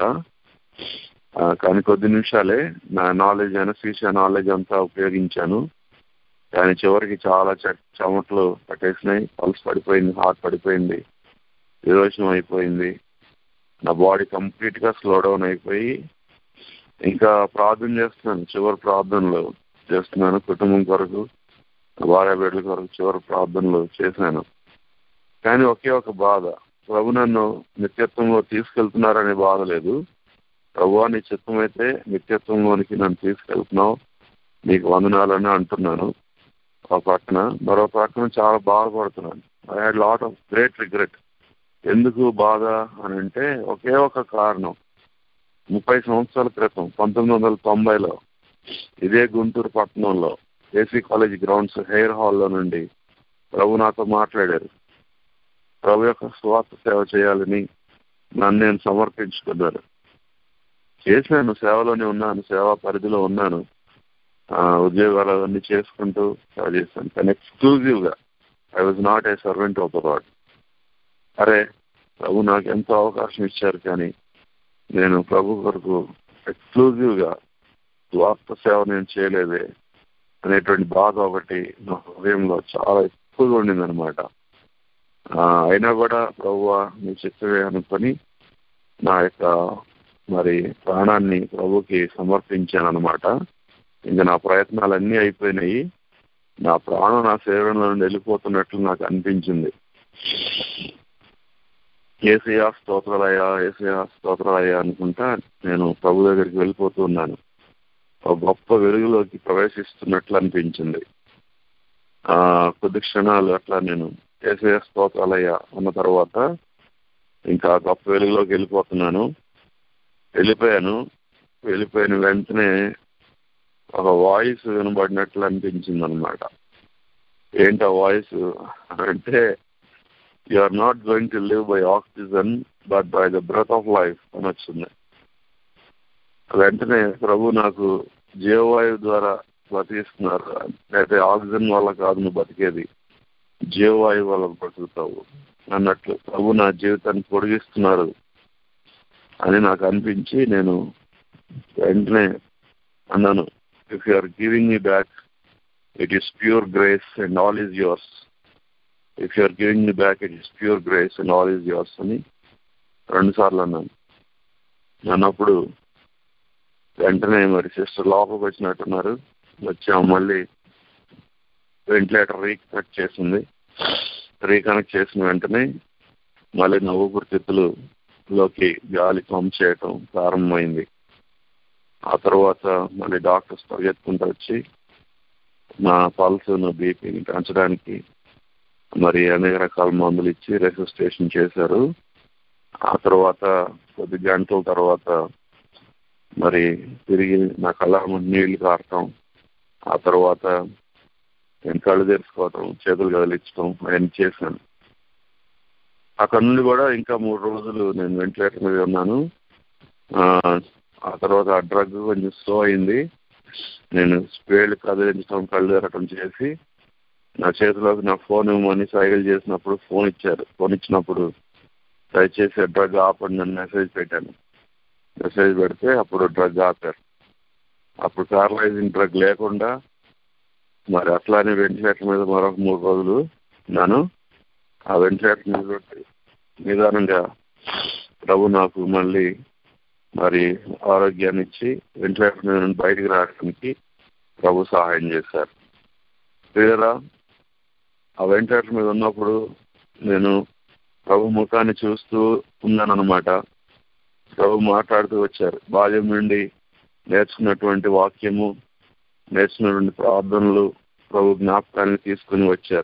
కానీ కొద్ది నిమిషాలే నా నాలెడ్జ్ అనస్థీషియా నాలెడ్జ్ అంతా ఉపయోగించాను. కానీ చివరికి చాలా చెమటలు పట్టేసినాయి, పల్స్ పడిపోయింది, హార్ట్ పడిపోయింది, విరోచనం అయిపోయింది. నా బాడీ కంప్లీట్గా స్లో డౌన్ అయిపోయి ఇంకా ప్రార్థన చేస్తున్నాను. చివరి ప్రార్థనలు చేస్తున్నాను, కుటుంబం కొరకు, భార్య బిడ్డల కొరకు చివరి ప్రార్థనలు చేశాను. కానీ ఒకే ఒక బాధ, ప్రభు నన్ను నిత్యత్వంలో తీసుకెళ్తున్నారనే బాధ లేదు. ప్రభువా నీ చిత్తమైతే నిత్యత్వంలోనికి నన్ను తీసుకెళ్తున్నావు, నీకు వందనాలని అంటున్నాను ఒక పక్కన. మరో పక్కన చాలా బాధపడుతున్నాను. I had lot of great regret. ఎందుకు బాధ అని అంటే ఒకే ఒక కారణం. 30 సంవత్సరాల క్రితం 1990లో ఇదే గుంటూరు పట్టణంలో ఏసీ కాలేజ్ గ్రౌండ్స్ హెయిర్ హాల్లో నుండి ప్రభు నాతో మాట్లాడారు. ప్రభు యొక్క స్వార్థ సేవ చేయాలని నన్ను నేను సమర్పించుకున్నాను. చేశాను, సేవలోనే ఉన్నాను, సేవా పరిధిలో ఉన్నాను, ఉద్యోగాలు అవన్నీ చేసుకుంటూ సేవ చేశాను. కానీ ఎక్స్క్లూజివ్గా I was not a servant of the Lord. అరే ప్రభు నాకు ఎంతో అవకాశం ఇచ్చారు, కానీ నేను ప్రభు కొరకు ఎక్స్క్లూజివ్గా స్వార్థ సేవ నేను చేయలేదే అనేటువంటి బాధ ఒకటి నా హృదయంలో చాలా ఎక్కువగా ఉండిందనమాట. అయినా కూడా ప్రభువా నీ చిత్తమే అనుకొని నా యొక్క మరి ప్రాణాన్ని ప్రభుకి సమర్పించాను అనమాట. ఇంకా నా ప్రయత్నాలన్నీ అయిపోయినాయి. నా ప్రాణం నా శరీరంలో నుండి వెళ్ళిపోతున్నట్లు నాకు అనిపించింది. ఏసయ్యా స్తోత్రాలయ్యా, ఏసయ్యా స్తోత్రాలయ్యా అనుకుంటా నేను ప్రభు దగ్గరికి వెళ్ళిపోతూ ఉన్నాను. ఒక గొప్ప వెలుగులోకి ప్రవేశిస్తున్నట్లు అనిపించింది. కొద్ది క్షణాలు అట్లా నేను ఏసయ్యా స్తోత్రాలయ్యా అన్న తర్వాత ఇంకా గొప్ప వెలుగులోకి వెళ్ళిపోతున్నాను. వెళ్ళిపోయిన వెంటనే ఒక వాయిస్ వినబడినట్లు అనిపించింది అనమాట. ఏంటి ఆ వాయిస్ అంటే, you are not going to live by oxygen but by the breath of life అని వచ్చింది. వెంటనే ప్రభు నాకు జీవవాయువు ద్వారా బతికిస్తున్నారు, అయితే ఆక్సిజన్ వల్ల కాదు నువ్వు బతికేది, జీవవాయువు వల్ల బతుకుతావు అన్నట్లు ప్రభు నా జీవితాన్ని పొడిగిస్తున్నారు అని నాకు అనిపించి నేను వెంటనే అన్నాను, if you are giving me back it is pure grace and all is yours. If you are giving me back it is pure grace and all is yours అని 2 సార్లు అన్నాను. అన్నప్పుడు వెంటనే మరి సిస్టర్ లోపలికి వచ్చినట్టున్నారు. వచ్చాము, మళ్ళీ వెంటిలేటర్ రీకనెక్ట్ చేసింది. రీకనెక్ట్ చేసిన వెంటనే మళ్ళీ నా ఊపిరితిత్తులలోకి గాలి పంప్ చేయటం ప్రారంభమైంది. ఆ తర్వాత మళ్ళీ డాక్టర్స్ పరిగెత్తుకుంటూ వచ్చి నా పల్స్, నా బీపీని పెంచడానికి మరి అనేక రకాల మందులు ఇచ్చి రెసిస్టేషన్ చేశారు. ఆ తర్వాత కొద్ది గంటల తర్వాత మరి తిరిగి నా కళ్ళ నీళ్లు కారటం, ఆ తర్వాత నేను కళ్ళు తెరుచుకోవటం, చేతులు కదిలించడం అవన్నీ చేశాను. అక్కడ నుండి కూడా ఇంకా 3 రోజులు నేను వెంటిలేటర్ మీద ఉన్నాను. ఆ తర్వాత ఆ డ్రగ్ కొంచెం స్లో అయింది. నేను స్పీడ్ కదిలించడం, కళ్ళు తెరటం చేసి నా చేతిలోకి నా ఫోన్ ఇవ్వమని సైకిల్ చేసినప్పుడు ఫోన్ ఇచ్చారు. ఫోన్ ఇచ్చినప్పుడు దయచేసి డ్రగ్ ఆపండి అని మెసేజ్ పెట్టాను. మెసేజ్ పెడితే అప్పుడు డ్రగ్ ఆపారు. అప్పుడు పారలైజింగ్ డ్రగ్ లేకుండా మరి అట్లానే వెంటిలేటర్ మీద మరొక 3 రోజులు ఉన్నాను. ఆ వెంటిలేటర్ మీద పెట్టి నిదానంగా ప్రభు నాకు మళ్ళీ మరి ఆరోగ్యాన్ని ఇచ్చి వెంటిలేటర్ మీద నుండి బయటికి రావడానికి ప్రభు సహాయం చేశారు. క్లియరా? ఆ వెంటిలేటర్ మీద ఉన్నప్పుడు నేను ప్రభు ముఖాన్ని చూస్తూ ఉన్నాను అనమాట. ప్రభు మాట్లాడుతూ వచ్చారు. బాల్యం నుండి నేర్చుకున్నటువంటి వాక్యము, నేర్చుకున్నటువంటి ప్రార్థనలు ప్రభు జ్ఞాపకాన్ని తీసుకుని వచ్చారు.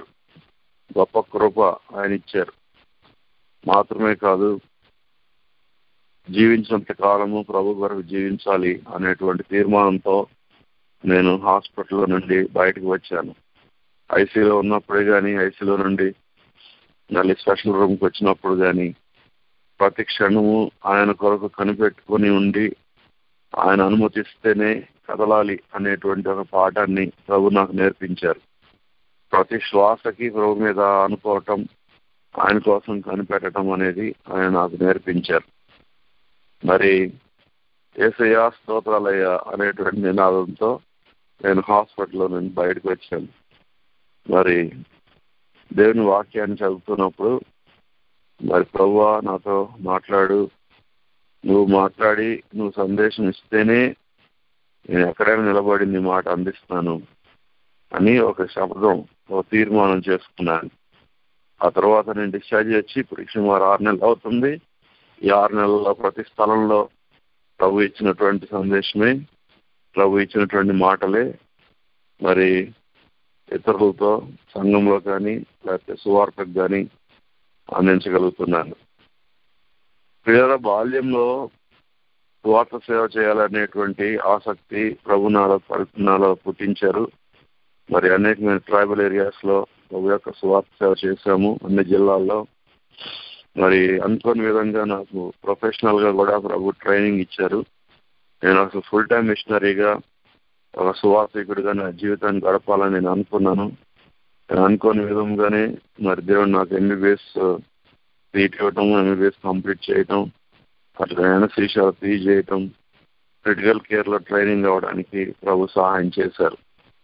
గొప్ప కృప ఆయన ఇచ్చారు. మాత్రమే కాదు, జీవించినంత కాలము ప్రభు కొరకు జీవించాలి అనేటువంటి తీర్మానంతో నేను హాస్పిటల్లో నుండి బయటకు వచ్చాను. ఐసీలో ఉన్నప్పుడే కానీ, ఐసీలో నుండి మళ్ళీ స్పెషల్ రూమ్కి వచ్చినప్పుడు కానీ ప్రతి క్షణము ఆయన కొరకు కనిపెట్టుకుని ఉండి ఆయన అనుమతిస్తేనే కదలాలి అనేటువంటి ఒక పాఠాన్ని ప్రభు నాకు నేర్పించారు. ప్రతి శ్వాసకి ప్రభు మీద అనుకోవటం, ఆయన కోసం కనిపెట్టడం అనేది ఆయన నాకు నేర్పించారు. మరి యేసయ్యా స్తోత్రాలయ్యా అనేటువంటి నినాదంతో నేను హాస్పిటల్లో నుండి బయటకు వచ్చాను. మరి దేవుని వాక్యాన్ని చదువుతున్నప్పుడు మరి ప్రభువా నాతో మాట్లాడు, నువ్వు మాట్లాడి నువ్వు సందేశం ఇస్తేనే నేను ఎక్కడైనా నిలబడి నీ మాట అందిస్తాను అని ఒక శబ్దం, ఒక తీర్మానం చేసుకున్నాను. ఆ తర్వాత నేను డిశ్చార్జ్ వచ్చి ఇప్పుడు సుమారు 6 నెలలు అవుతుంది. ఈ 6 నెలల్లో ప్రతి స్థలంలో ప్రభు ఇచ్చినటువంటి సందేశమే, ప్రభు ఇచ్చినటువంటి మాటలే మరి ఇతరులతో సంఘంలో కానీ లేకపోతే సువార్తకు కానీ అందించగలుగుతున్నాను. ప్రియుల బాల్యంలో సువార్త సేవ చేయాలనేటువంటి ఆసక్తి ప్రభు నాలో పుట్టించారు. మరి అనేకమైన ట్రైబల్ ఏరియాస్ లో ప్రభు యొక్క సువార్త సేవ చేశాము, అన్ని జిల్లాల్లో. మరి అనుకోని విధంగా నాకు ప్రొఫెషనల్ గా కూడా ప్రభు ట్రైనింగ్ ఇచ్చారు. నేను అసలు ఫుల్ టైం మిషనరీగా ఒక సువార్థికుడిగా నా జీవితాన్ని గడపాలని నేను అనుకున్నాను. నేను అనుకోని విధంగానే మరి దేవుడు నాకు ఎంబీబీఎస్ సీట్ ఇవ్వటం, ఎంబీబీఎస్ కంప్లీట్ చేయటం, అట్లా ఎనస్థీషియా పీజీ చేయటం, క్రిటికల్ కేర్ లో ట్రైనింగ్ అవ్వడానికి ప్రభు సహాయం చేశారు.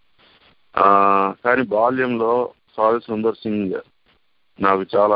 కానీ బాల్యంలో సాధు సుందర్ సింగ్ నాకు చాలా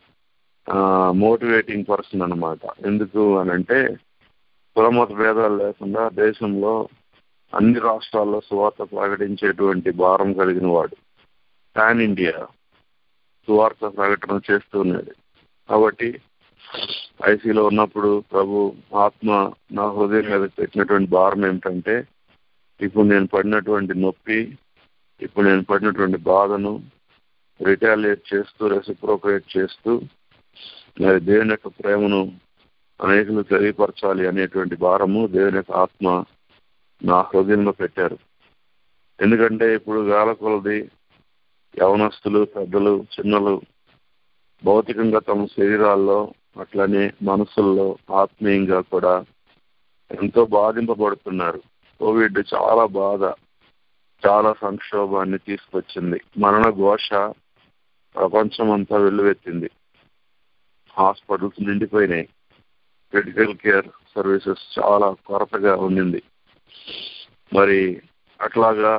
మోటివేటింగ్ పర్సన్ అన్నమాట. ఎందుకు అనంటే కులమత భేదాలు లేకుండా దేశంలో అన్ని రాష్ట్రాల్లో సువార్త ప్రకటించేటువంటి భారం కలిగిన వాడు. పాన్ ఇండియా సువార్త ప్రకటన చేస్తున్నాడు. కాబట్టి ఐసీలో ఉన్నప్పుడు ప్రభు ఆత్మ నా హృదయం మీద పెట్టినటువంటి భారం ఏమిటంటే, ఇప్పుడు నేను పడినటువంటి నొప్పి, ఇప్పుడు నేను పడినటువంటి బాధను రిటాలియేట్ చేస్తూ, రెసిప్రోకేట్ చేస్తూ మరి దేవుని యొక్క ప్రేమను అనేకులు తెలియపరచాలి అనేటువంటి భారము దేవుని యొక్క ఆత్మ నా హృదయంలో పెట్టారు. ఎందుకంటే ఇప్పుడు వేల కొలది యవనస్తులు, పెద్దలు, చిన్నలు భౌతికంగా తమ శరీరాల్లో అట్లనే మనసుల్లో ఆత్మీయంగా కూడా ఎంతో బాధింపబడుతున్నారు. కోవిడ్ చాలా బాధ, చాలా సంక్షోభాన్ని తీసుకొచ్చింది. మరణ ఘోష ప్రపంచం అంతా వెల్లువెత్తింది. హాస్పిటల్స్ నిండిపోయినాయి. క్రిటికల్ కేర్ సర్వీసెస్ చాలా కొరతగా ఉండింది. మరి అట్లాగా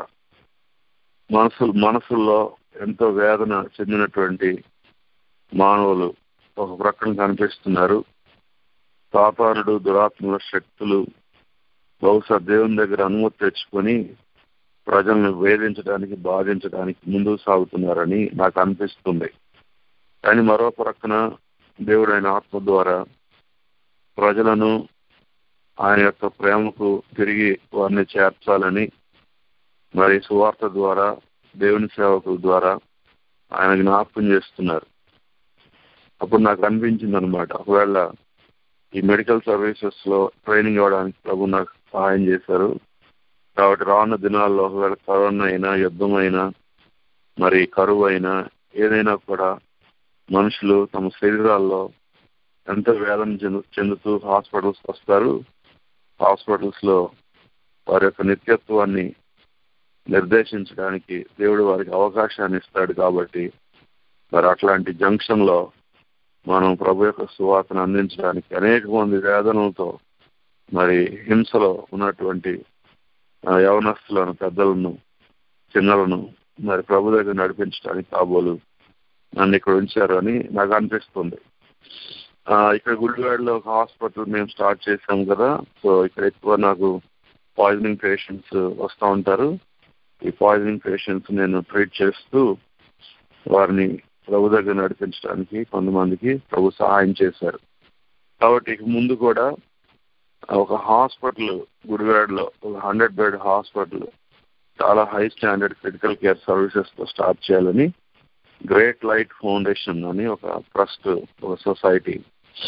మనసుల్లో ఎంతో వేదన చెందినటువంటి మానవులు ఒక ప్రక్కన కనిపిస్తున్నారు. సాతానుడు, దురాత్మల శక్తులు బహుశా దేవుని దగ్గర అనుమతి తెచ్చుకొని ప్రజలను వేధించడానికి, బాధించడానికి ముందుకు సాగుతున్నారని నాకు అనిపిస్తుంది. కానీ మరో ప్రక్కన దేవుడు ఆయన ఆత్మ ద్వారా ప్రజలను ఆయన యొక్క ప్రేమకు తిరిగి వారిని చేర్చాలని మరి సువార్త ద్వారా, దేవుని సేవకుల ద్వారా ఆయన జ్ఞాపకం చేస్తున్నారు. అప్పుడు నాకు అనిపించింది అనమాట, ఒకవేళ ఈ మెడికల్ సర్వీసెస్ లో ట్రైనింగ్ ఇవ్వడానికి ప్రభు నాకు సహాయం చేశారు. కాబట్టి రానున్న దినాల్లో ఒకవేళ కరోనా అయినా, యుద్ధం అయినా, మరి కరువు అయినా, ఏదైనా కూడా మనుషులు తమ శరీరాల్లో ఎంతో వేదన చెందుతూ హాస్పిటల్స్ వస్తారు. హాస్పిటల్స్ లో వారి యొక్క నిత్యత్వాన్ని నిర్దేశించడానికి దేవుడు వారికి అవకాశాన్ని ఇస్తాడు. కాబట్టి మరి అట్లాంటి జంక్షన్ లో మనం ప్రభు యొక్క సువార్తను అందించడానికి అనేక మంది వేదనలతో మరి హింసలో ఉన్నటువంటి యవనస్తులను, పెద్దలను, చిన్నలను మరి ప్రభు దగ్గర నడిపించడానికి కాబోలు నన్ను ఇక్కడ ఉంచారు అని నాకు అనిపిస్తుంది. ఇక్కడ గుడివాడలో ఒక హాస్పిటల్ మేము స్టార్ట్ చేసాం కదా. సో ఇక్కడ ఎక్కువ నాకు పాయిజనింగ్ పేషెంట్స్ వస్తూ ఉంటారు. ఈ పాయిజనింగ్ పేషెంట్స్ నేను ట్రీట్ చేస్తూ వారిని ప్రభు దగ్గర నడిపించడానికి కొంతమందికి ప్రభు సహాయం చేశారు. కాబట్టి ఇక ముందు కూడా ఒక హాస్పిటల్ గుడివాడలో, ఒక 100 బెడ్ హాస్పిటల్ చాలా high standard critical care services తో స్టార్ట్ చేయాలని గ్రేట్ లైట్ ఫౌండేషన్ అని ఒక ట్రస్ట్, ఒక సొసైటీ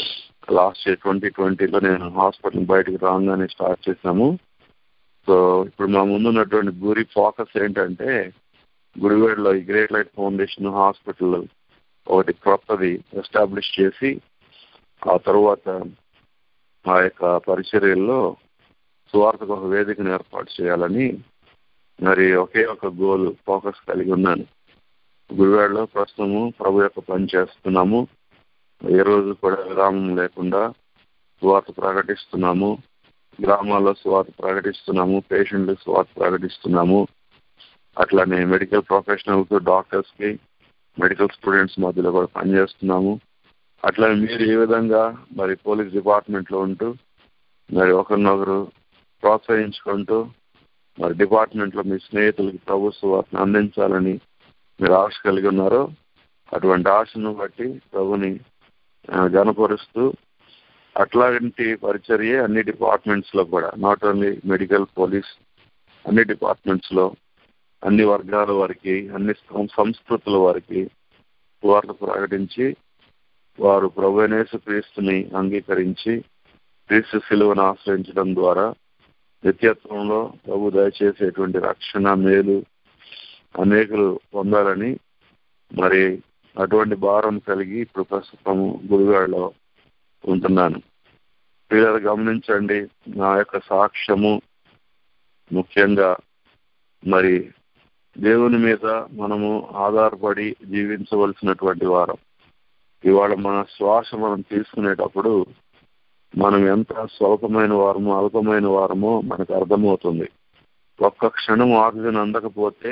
లాస్ట్ ఇయర్ 2020లో నేను హాస్పిటల్ బయటకు రాగానే స్టార్ట్ చేశాము. సో ఇప్పుడు మా ముందున్నటువంటి గురి ఫోకస్ ఏంటంటే గుడివాడలో ఈ గ్రేట్ లైట్ ఫౌండేషన్ హాస్పిటల్ ఒకటి కొత్తది ఎస్టాబ్లిష్ చేసి ఆ తర్వాత ఆ యొక్క పరిచర్యల్లో సువార్తకు ఒక వేదికను ఏర్పాటు చేయాలని మరి ఒకే ఒక గోల్ ఫోకస్ కలిగి ఉన్నాను. గుడివాడలో ప్రస్తుతము ప్రభు యొక్క పని చేస్తున్నాము. ఏ రోజు కూడా విరామం లేకుండా సువార్త ప్రకటిస్తున్నాము. గ్రామాల్లో సువార్త ప్రకటిస్తున్నాము. పేషెంట్లకు సువార్త ప్రకటిస్తున్నాము. అట్లానే మెడికల్ ప్రొఫెషనల్స్, డాక్టర్స్కి, మెడికల్ స్టూడెంట్స్ మధ్యలో కూడా పనిచేస్తున్నాము. అట్లానే మీరు ఏ విధంగా మరి పోలీస్ డిపార్ట్మెంట్లో ఉంటూ మరి ఒకరినొకరు ప్రోత్సహించుకుంటూ మరి డిపార్ట్మెంట్లో మీ స్నేహితులకి ప్రభు సువార్తను అందించాలని మీరు ఆశ కలిగి ఉన్నారో అటువంటి ఆశను బట్టి ప్రభుని గణపరుస్తూ అట్లాంటి పరిచర్య అన్ని డిపార్ట్మెంట్స్లో కూడా, నాట్ ఓన్లీ మెడికల్, పోలీస్, అన్ని డిపార్ట్మెంట్స్లో అన్ని వర్గాల వారికి, అన్ని సంస్కృతుల వారికి సువార్త ప్రకటించి వారు ప్రభువైన యేసుక్రీస్తుని అంగీకరించి క్రీస్తు శిలువను ఆశ్రయించడం ద్వారా నిత్యత్వంలో ప్రభు దయచేసేటువంటి రక్షణ, మేలు అనేకులు పొందాలని మరి అటువంటి భారం కలిగి ఇప్పుడు ప్రస్తుతం గుడివాడలో ఉంటున్నాను. పిల్లలు గమనించండి, నా యొక్క సాక్ష్యము ముఖ్యంగా మరి దేవుని మీద మనము ఆధారపడి జీవించవలసినటువంటి వారం. ఇవాళ మన శ్వాస మనం తీసుకునేటప్పుడు మనం ఎంత స్వల్పమైన వారమో అల్పమైన వారమో మనకు అర్థమవుతుంది. ఒక్క క్షణం ఆక్సిజన్ అందకపోతే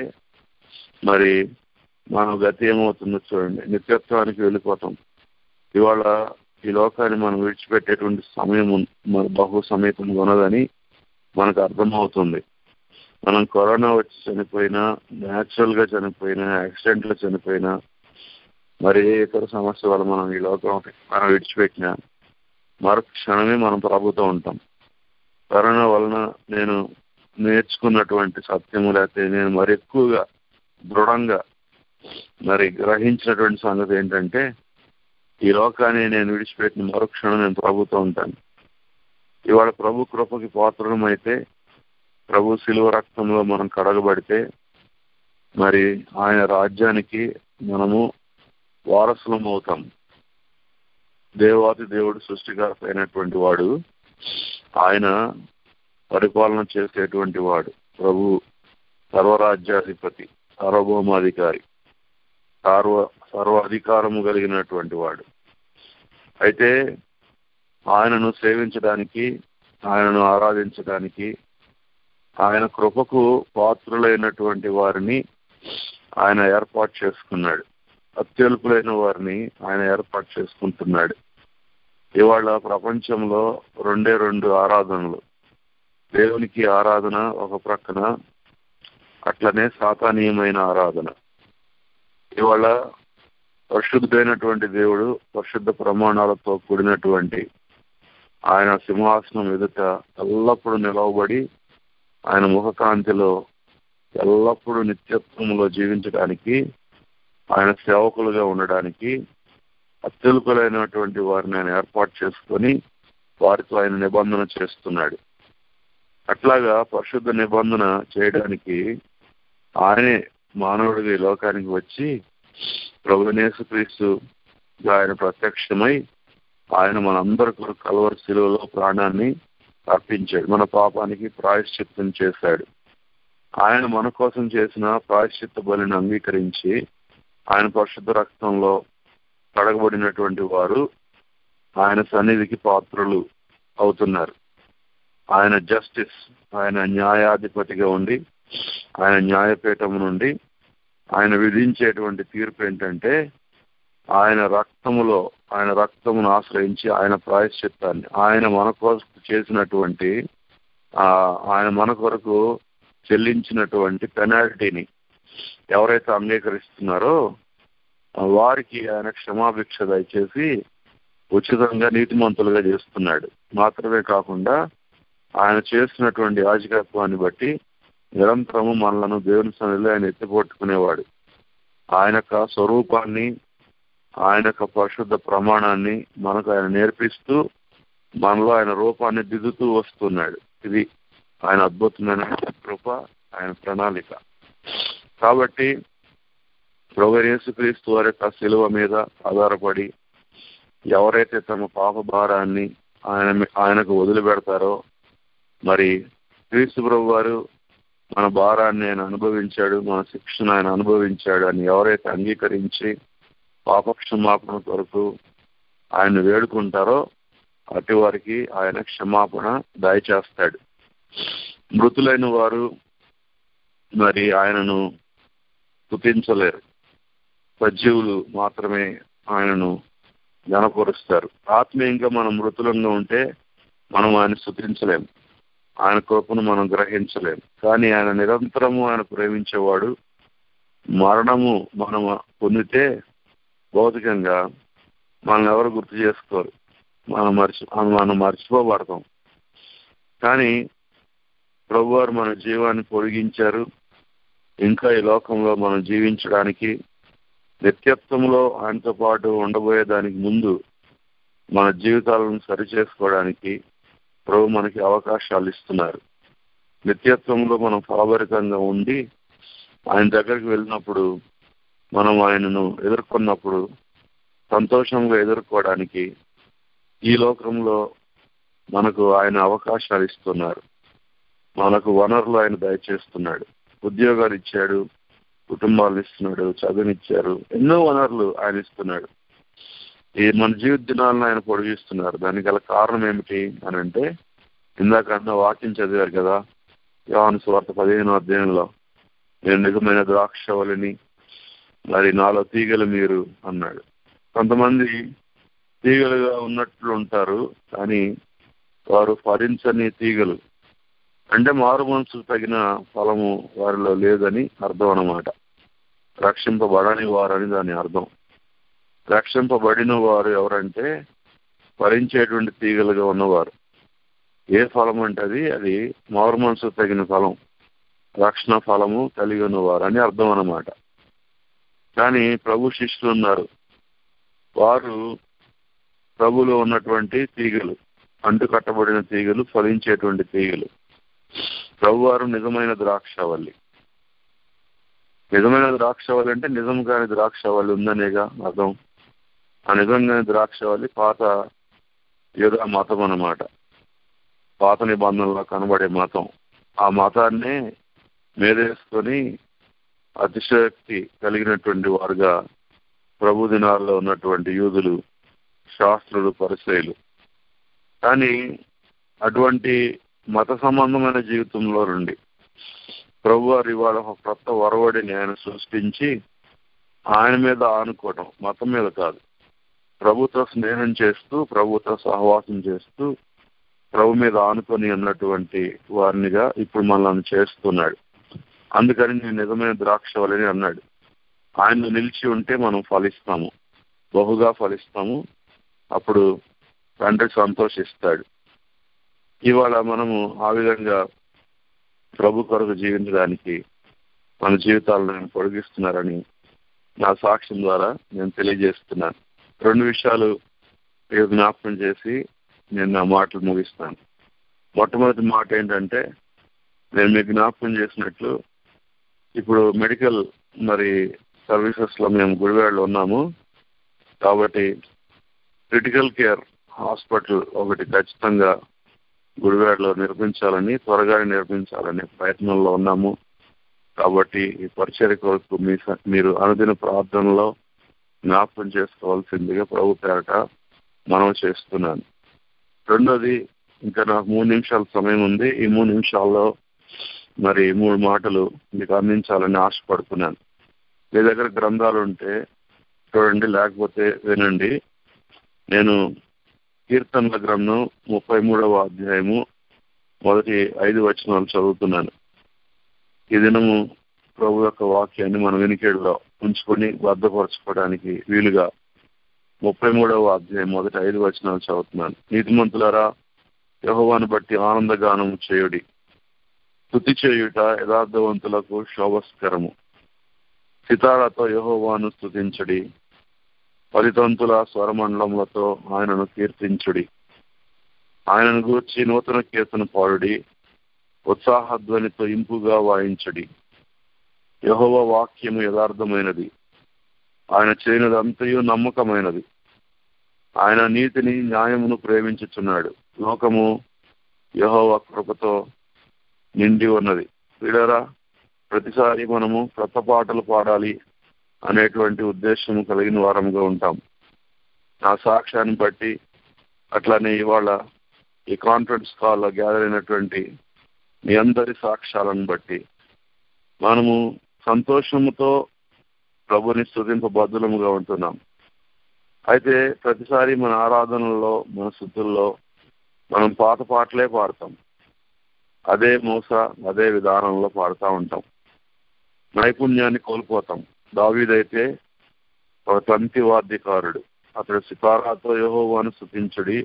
మరి మన గతి ఏమవుతుందో చూడండి, నిత్యత్వానికి వెళ్ళిపోతాం. ఇవాళ ఈ లోకాన్ని మనం విడిచిపెట్టేటువంటి సమయం మన బహు సమీపంగా ఉన్నదని మనకు అర్థమవుతుంది. మనం కరోనా వచ్చి చనిపోయినా, న్యాచురల్గా చనిపోయినా, యాక్సిడెంట్లో చనిపోయినా, మరి ఏ ఇతర సమస్య వల్ల మనం ఈ లోకం మనం విడిచిపెట్టినా మరొక క్షణమే మనం ప్రభుతో ఉంటాం. కరోనా వలన నేను నేర్చుకున్నటువంటి సత్యము, లేకపోతే నేను మరి ఎక్కువగా దృఢంగా మరి గ్రహించినటువంటి సంగతి ఏంటంటే ఈ లోకాన్ని నేను విడిచిపెట్టిన మరుక్షణం నేను ప్రభుతో ఉంటాను. ఇవాళ ప్రభు కృపకి పాత్రమైతే, ప్రభు శిలువ రక్తంలో మనం కడగబడితే మరి ఆయన రాజ్యానికి మనము వారసులం అవుతాం. దేవాది దేవుడు సృష్టికర్త అయినటువంటి వాడు, ఆయన పరిపాలన చేసేటువంటి వాడు, ప్రభు సర్వరాజ్యాధిపతి, సార్వభౌమాధికారి, సర్వాధికారము కలిగినటువంటి వాడు. అయితే ఆయనను సేవించడానికి, ఆయనను ఆరాధించడానికి, ఆయన కృపకు పాత్రులైనటువంటి వారిని ఆయన ఏర్పాటు చేసుకున్నాడు. అత్యల్పులైన వారిని ఆయన ఏర్పాటు చేసుకుంటున్నాడు. ఇవాళ ప్రపంచంలో రెండు ఆరాధనలు. దేవునికి ఆరాధన ఒక ప్రక్కన, అట్లనే సాతానీయమైన ఆరాధన. ఇవాళ పరిశుద్ధుడైనటువంటి దేవుడు పరిశుద్ధ ప్రమాణాలతో కూడినటువంటి ఆయన సింహాసనం ఎదుట ఎల్లప్పుడూ నిలవబడి ఆయన ముఖకాంతిలో ఎల్లప్పుడూ నిత్యత్వంలో జీవించడానికి, ఆయన సేవకులుగా ఉండడానికి అత్యల్పులైనటువంటి వారిని ఆయన ఏర్పాటు చేసుకొని వారితో ఆయన నిబంధన చేస్తున్నాడు. అట్లాగా పరిశుద్ధ నిబంధన చేయడానికి ఆయనే మానవుడిగా ఈ లోకానికి వచ్చి ప్రభువైన యేసుక్రీస్తుగా ఆయన ప్రత్యక్షమై ఆయన మనందరి కొరకు కల్వరి శిలువలో ప్రాణాన్ని అర్పించాడు. మన పాపానికి ప్రాయశ్చిత్తం చేశాడు. ఆయన మన కోసం చేసిన ప్రాయశ్చిత్త బలిని అంగీకరించి ఆయన పరిశుద్ధ రక్తంలో కడగబడినటువంటి వారు ఆయన సన్నిధికి పాత్రులు అవుతున్నారు. ఆయన జస్టిస్, ఆయన న్యాయాధిపతిగా ఉండి ఆయన న్యాయపీఠం నుండి ఆయన విధించేటువంటి తీర్పు ఏంటంటే ఆయన రక్తమును ఆశ్రయించి ఆయన ప్రాయశ్చిత్తాన్ని, ఆయన మన కొరకు చేసినటువంటి ఆయన మన కొరకు చెల్లించినటువంటి పెనాల్టీని ఎవరైతే అంగీకరిస్తున్నారో వారికి ఆయన క్షమాభిక్ష దయచేసి ఉచితంగా నీతిమంతులుగా చేస్తున్నాడు. మాత్రమే కాకుండా ఆయన చేస్తున్నటువంటి యాజకత్వాన్ని బట్టి నిరంతరము మనలను దేవుని సన్నిధిలో ఆయన ఎత్తిపట్టుకునేవాడు. ఆయన యొక్క స్వరూపాన్ని, ఆయన యొక్క పరిశుద్ధ ప్రమాణాన్ని మనకు ఆయన నేర్పిస్తూ మనలో ఆయన రూపాన్ని దిద్దుతూ వస్తున్నాడు. ఇది ఆయన అద్భుతమైన కృప, ఆయన ప్రణాళిక. కాబట్టి ప్రభువైన యేసుక్రీస్తు వారి యొక్క శిలువ మీద ఆధారపడి ఎవరైతే తమ పాప భారాన్ని ఆయనకు వదిలిపెడతారో, మరి క్రీస్తు ప్రభు వారు మన భారాన్ని ఆయన అనుభవించాడు, మన శిక్షను ఆయన అనుభవించాడు అని ఎవరైతే అంగీకరించి పాపక్షమాపణ కొరకు ఆయన వేడుకుంటారో అటు వారికి ఆయన క్షమాపణ దయచేస్తాడు. మృతులైన వారు మరి ఆయనను స్తుతించలేరు, సజీవులు మాత్రమే ఆయనను ఘనపరుస్తారు. ఆత్మీయంగా మనం మృతులంగా ఉంటే మనం ఆయన స్తుతించలేము, ఆయన కృపను మనం గ్రహించలేము. కానీ ఆయన నిరంతరము ఆయన ప్రేమించేవాడు. మరణము మనం పొందితే భౌతికంగా మనం ఎవరు గుర్తు చేసుకోరు, మనం మర్చిపోబడతాం. కానీ ప్రభువారు మన జీవాన్ని పొడిగించారు. ఇంకా ఈ లోకంలో మనం జీవించడానికి, నిత్యత్వంలో ఆయనతో పాటు ఉండబోయేదానికి ముందు మన జీవితాలను సరిచేసుకోవడానికి ప్రభు మనకి అవకాశాలు ఇస్తున్నారు. నిత్యత్వంలో మనం ఫలభరితంగా ఉండి ఆయన దగ్గరికి వెళ్ళినప్పుడు, మనం ఆయనను ఎదుర్కొన్నప్పుడు సంతోషంగా ఎదుర్కోవడానికి ఈ లోకంలో మనకు ఆయన అవకాశాలు ఇస్తున్నారు. మనకు వనరులు ఆయన దయచేస్తున్నాడు. ఉద్యోగాలు ఇచ్చాడు, కుటుంబాలను ఇస్తున్నాడు, చదువునిచ్చారు, ఎన్నో వనరులు ఆయన ఇస్తున్నాడు. ఈ మన జీవిత దినాలను ఆయన పొడిగిస్తున్నారు. దానికి గల కారణం ఏమిటి అని అంటే, ఇందాక వాక్యం చదివారు కదా, యోహాను సువార్త 15వ అధ్యాయంలో, నేను నిజమైన ద్రాక్షవల్లిని, మరి నాలో తీగలు మీరు అన్నాడు. కొంతమంది తీగలుగా ఉన్నట్లు ఉంటారు, కానీ వారు ఫలించని తీగలు. అంటే మారు మనసుకు తగిన ఫలము వారిలో లేదని అర్థం అన్నమాట. రక్షింపబడని వారని దాని అర్థం. రక్షింపబడిన వారు ఎవరంటే ఫలించేటువంటి తీగలుగా ఉన్నవారు. ఏ ఫలం అంటే అది మారు మనసుకు తగిన ఫలం, రక్షణ ఫలము కలిగి ఉన్నవారు అని అర్థం అన్నమాట. కానీ ప్రభు శిష్యులు ఉన్నారు, వారు ప్రభులో ఉన్నటువంటి తీగలు, అంటు కట్టబడిన తీగలు, ఫలించేటువంటి తీగలు. ప్రభువారు నిజమైన ద్రాక్షవల్లి. నిజమైన ద్రాక్షవల్లి అంటే నిజంగానే ద్రాక్షవల్లి ఉందనేగా అర్థం. ఆ నిజంగానే ద్రాక్షవల్లి పాత యూదా మతం అన్నమాట, పాత నిబంధనలో కనబడే మతం. ఆ మతాన్నే మేదేసుకొని అతిశయోక్తి కలిగినటువంటి వారుగా ప్రభు దినాల్లో ఉన్నటువంటి యూదులు, శాస్త్రులు, పరిసయ్యులు. కానీ అటువంటి మత సంబంధమైన జీవితంలో నుండి ప్రభువారు ఇవాళ ఒక కొత్త వరవడిని ఆయన సృష్టించి ఆయన మీద ఆనుకోవటం, మతం మీద కాదు, ప్రభుతో స్నేహం చేస్తూ, ప్రభుతో సహవాసం చేస్తూ, ప్రభు మీద ఆనుకొని ఉన్నటువంటి వారినిగా ఇప్పుడు మనల్ని చేస్తున్నాడు. అందుకని నేను నిజమైన ద్రాక్షవల్లిని అన్నాడు. ఆయన నిలిచి ఉంటే మనం ఫలిస్తాము, బహుగా ఫలిస్తాము. అప్పుడు తండ్రి సంతోషిస్తాడు. ఇవాళ మనము ఆ విధంగా ప్రభు కొరకు జీవించడానికి మన జీవితాలను నేను పొడిగిస్తున్నారని నా సాక్ష్యం ద్వారా నేను తెలియజేస్తున్నాను. 2 విషయాలు జ్ఞాపకం చేసి నేను నా మాటలు ముగిస్తాను. మొట్టమొదటి మాట ఏంటంటే, నేను మీకు జ్ఞాపకం చేసినట్లు ఇప్పుడు మెడికల్ మరి సర్వీసెస్లో మేము గుడివాడలో ఉన్నాము. కాబట్టి క్రిటికల్ కేర్ హాస్పిటల్ ఒకటి ఖచ్చితంగా గుడివాడలో నిర్మించాలని, త్వరగా నిర్మించాలనే ప్రయత్నంలో ఉన్నాము. కాబట్టి ఈ పరిచర్య కొరకు మీరు అనుదిన ప్రార్థనలో జ్ఞాపకం చేసుకోవాల్సిందిగా ప్రభు పేరట మనం చేస్తున్నాను. రెండోది, ఇంకా నాకు 3 నిమిషాల సమయం ఉంది. ఈ 3 నిమిషాల్లో మరి 3 మాటలు మీకు అందించాలని ఆశపడుతున్నాను. మీ దగ్గర గ్రంథాలు ఉంటే చూడండి, లేకపోతే వినండి. నేను కీర్తనల గ్రంథం 33వ అధ్యాయము మొదటి 5 వచనాలు చదువుతున్నాను. ఈ దినము ప్రభు యొక్క వాక్యాన్ని మన వెనుకేడులో ఉంచుకొని భద్రపరచుకోవడానికి వీలుగా 33వ అధ్యాయం మొదటి 5 వచనాలు చదువుతున్నాను. నీతిమంతులారా, యెహోవాను బట్టి ఆనందగానం చేయుడి. స్తుతి చేయుట యథార్థవంతులకు శోభస్కరము. సితారాతో యెహోవాను స్తుతించడి. 10 స్వరమండలములతో ఆయనను కీర్తించుడి. ఆయనను గూర్చి నూతన కీర్తన పాడుడి. ఉత్సాహధ్వనితో ఇంపుగా వాయించుడి. యెహోవా వాక్యము యథార్థమైనది. ఆయన చేయనిదంతయు నమ్మకమైనది. ఆయన నీతిని న్యాయమును ప్రేమించుచున్నాడు. లోకము యెహోవా కృపతో నిండి ఉన్నది. వీడరా, ప్రతిసారి మనము కొత్త పాటలు పాడాలి అనేటువంటి ఉద్దేశం కలిగిన వారంగా ఉంటాం. నా సాక్ష్యాన్ని బట్టి, అట్లానే ఇవాళ ఈ కాన్ఫరెన్స్ కాల్లో గ్యాదర్ అయినటువంటి మీ అందరి సాక్ష్యాలను బట్టి మనము సంతోషముతో ప్రభుని స్తుతింపబద్ధులముగా ఉంటున్నాం. అయితే ప్రతిసారి మన ఆరాధనల్లో, మన స్తుతుల్లో మనం పాత పాటలే పాడతాం. అదే మూస, అదే విధానంలో పాడుతూ ఉంటాం. నైపుణ్యాన్ని కోల్పోతాం. దావీదైతే ఒక తంతి వాద్యకారుడు. అతడు సితారాతో యెహోవాను స్తుతించుడి,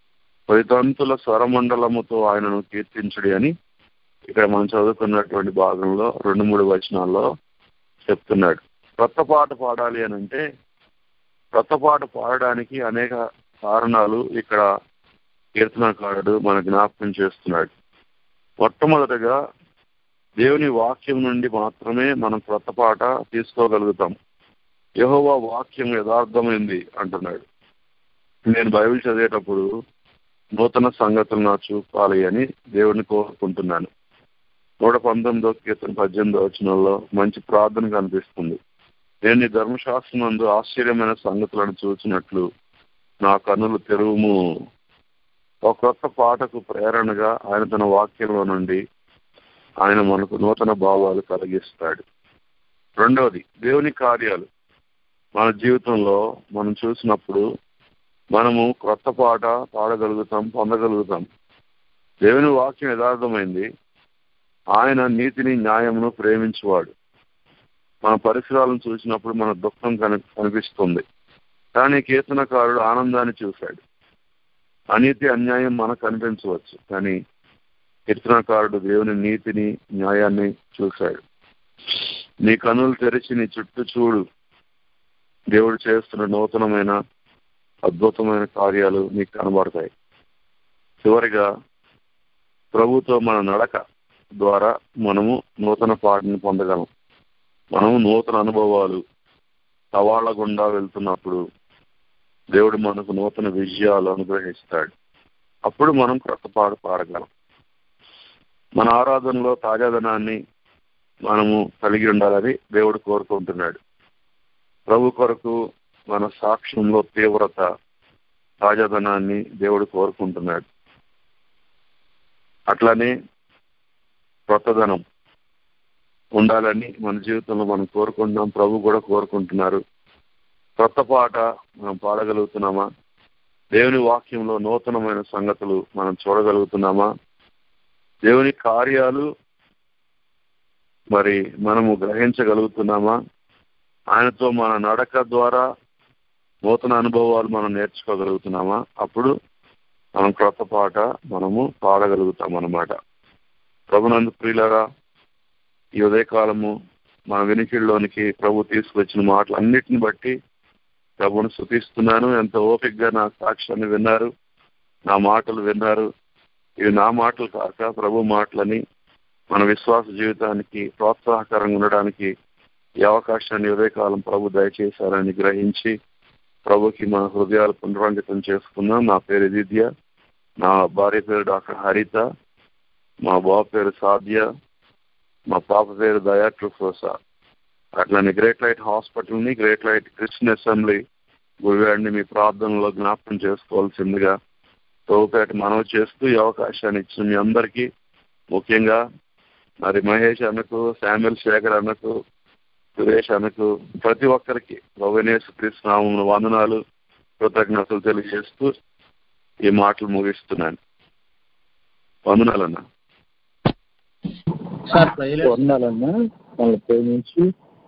10 స్వరమండలముతో ఆయనను కీర్తించుడి అని ఇక్కడ మనం చదువుకున్నటువంటి భాగంలో 2-3 వచనాల్లో చెప్తున్నాడు. కొత్త పాట పాడాలి అని అంటే, కొత్త పాట పాడడానికి అనేక కారణాలు ఇక్కడ కీర్తనకారుడు మన జ్ఞాపకం చేస్తున్నాడు. మొట్టమొదటగా దేవుని వాక్యం నుండి మాత్రమే మనం కొత్త పాట తీసుకోగలుగుతాం. యెహోవా వాక్యం యథార్థమైంది అంటున్నాడు. నేను బైబిల్ చదివేటప్పుడు నూతన సంగతులు నాకు చూపాలి అని దేవుడిని కోరుకుంటున్నాను. 119వ కీర్తన 18వ వచనంలో మంచి ప్రార్థన కనిపిస్తుంది. నేను నీ ధర్మశాస్త్రం నందు ఆశ్చర్యమైన సంగతులను చూసినట్లు నా కన్నులు తెరువుము. ఒక కొత్త పాటకు ప్రేరణగా ఆయన తన వాక్యంలో నుండి ఆయన మనకు నూతన భావాలు కలిగిస్తాడు. రెండవది, దేవుని కార్యాలు మన జీవితంలో మనం చూసినప్పుడు మనము కొత్త పాట పాడగలుగుతాం, పొందగలుగుతాం. దేవుని వాక్యం యథార్థమైంది. ఆయన నీతిని, న్యాయమును ప్రేమించేవాడు. మన పరిసరాలను చూసినప్పుడు మన దుఃఖం కనిపిస్తుంది. కానీ కీర్తనకారుడు ఆనందాన్ని చూశాడు. అనీతి, అన్యాయం మనకు కనిపించవచ్చు, కానీ కీర్తనకారుడు దేవుని నీతిని, న్యాయాన్ని చూశాడు. నీ కన్నులు తెరిచి నీ చుట్టూ చూడు. దేవుడు చేస్తున్న నూతనమైన అద్భుతమైన కార్యాలు నీకు కనబడతాయి. చివరిగా ప్రభుతో మన నడక ద్వారా మనము నూతన పాటను పొందగలం. మనము నూతన అనుభవాలు, సవాళ్ల గుండా వెళ్తున్నప్పుడు దేవుడు మనకు నూతన విజయాలు అనుగ్రహిస్తాడు. అప్పుడు మనం కొత్త పాట పాడగలం. మన ఆరాధనలో తాజాదనాన్ని మనము కలిగి ఉండాలని దేవుడు కోరుకుంటున్నాడు. ప్రభు కొరకు మన సాక్ష్యంలో తీవ్రత, తాజాదనాన్ని దేవుడు కోరుకుంటున్నాడు. అట్లానే కొత్తదనం ఉండాలని మన జీవితంలో మనం కోరుకుంటున్నాం. ప్రభు కూడా కోరుకుంటున్నారు. కొత్త పాట మనం పాడగలుగుతున్నామా? దేవుని వాక్యంలో నూతనమైన సంగతులు మనం చూడగలుగుతున్నామా? దేవుని కార్యాలు మరి మనము గ్రహించగలుగుతున్నామా? ఆయనతో మన నడక ద్వారా నూతన అనుభవాలు మనం నేర్చుకోగలుగుతున్నామా? అప్పుడు మనం కొత్త పాట మనము పాడగలుగుతాం అన్నమాట. ప్రభునందు ప్రియులారా, ఈ ఉదయకాలము మన వినికిడిలోనికి ప్రభు తీసుకొచ్చిన మాటలన్నిటిని బట్టి ప్రభుని స్తుతిస్తున్నాను. ఎంత ఓపికగా నా సాక్ష్యాన్ని విన్నారు, నా మాటలు విన్నారు. ఇవి నా మాటలు కాక ప్రభు మాటలని మన విశ్వాస జీవితానికి ప్రోత్సాహకరంగా ఉండడానికి ఈ అవకాశాన్ని ఉదయకాలం ప్రభు దయచేశారని గ్రహించి ప్రభుకి మన హృదయాలు పునరంకితం చేసుకున్నాం. నా పేరు దిద్య, నా భార్య పేరు డాక్టర్ హరిత, మా బాబు పేరు సాధ్య, మా పాప పేరు దయా ట్రుఫోసా. అట్లానే గ్రేట్ లైట్ హాస్పిటల్ని, గ్రేట్ లైట్ క్రిస్టియన్ అసెంబ్లీ గుడివాడిని మీ ప్రార్థనలో జ్ఞాపకం చేసుకోవాల్సిందిగా ప్రభుపేట మనవి చేస్తూ ఈ అవకాశాన్ని ఇచ్చిన మీ అందరికీ, ముఖ్యంగా మరి మహేష్ అన్నకు, శామ్యుల్ శేఖర్ అన్నకు, సురేష్ అన్నకు, ప్రతి ఒక్కరికి ప్రభునేసు క్రీస్తు నామమున వందనాలు, కృతజ్ఞతలు తెలియజేస్తూ ఈ మాటలు ముగిస్తున్నాను. వందనాలన్నా. వందనాలన్నా. మన ప్రేమించి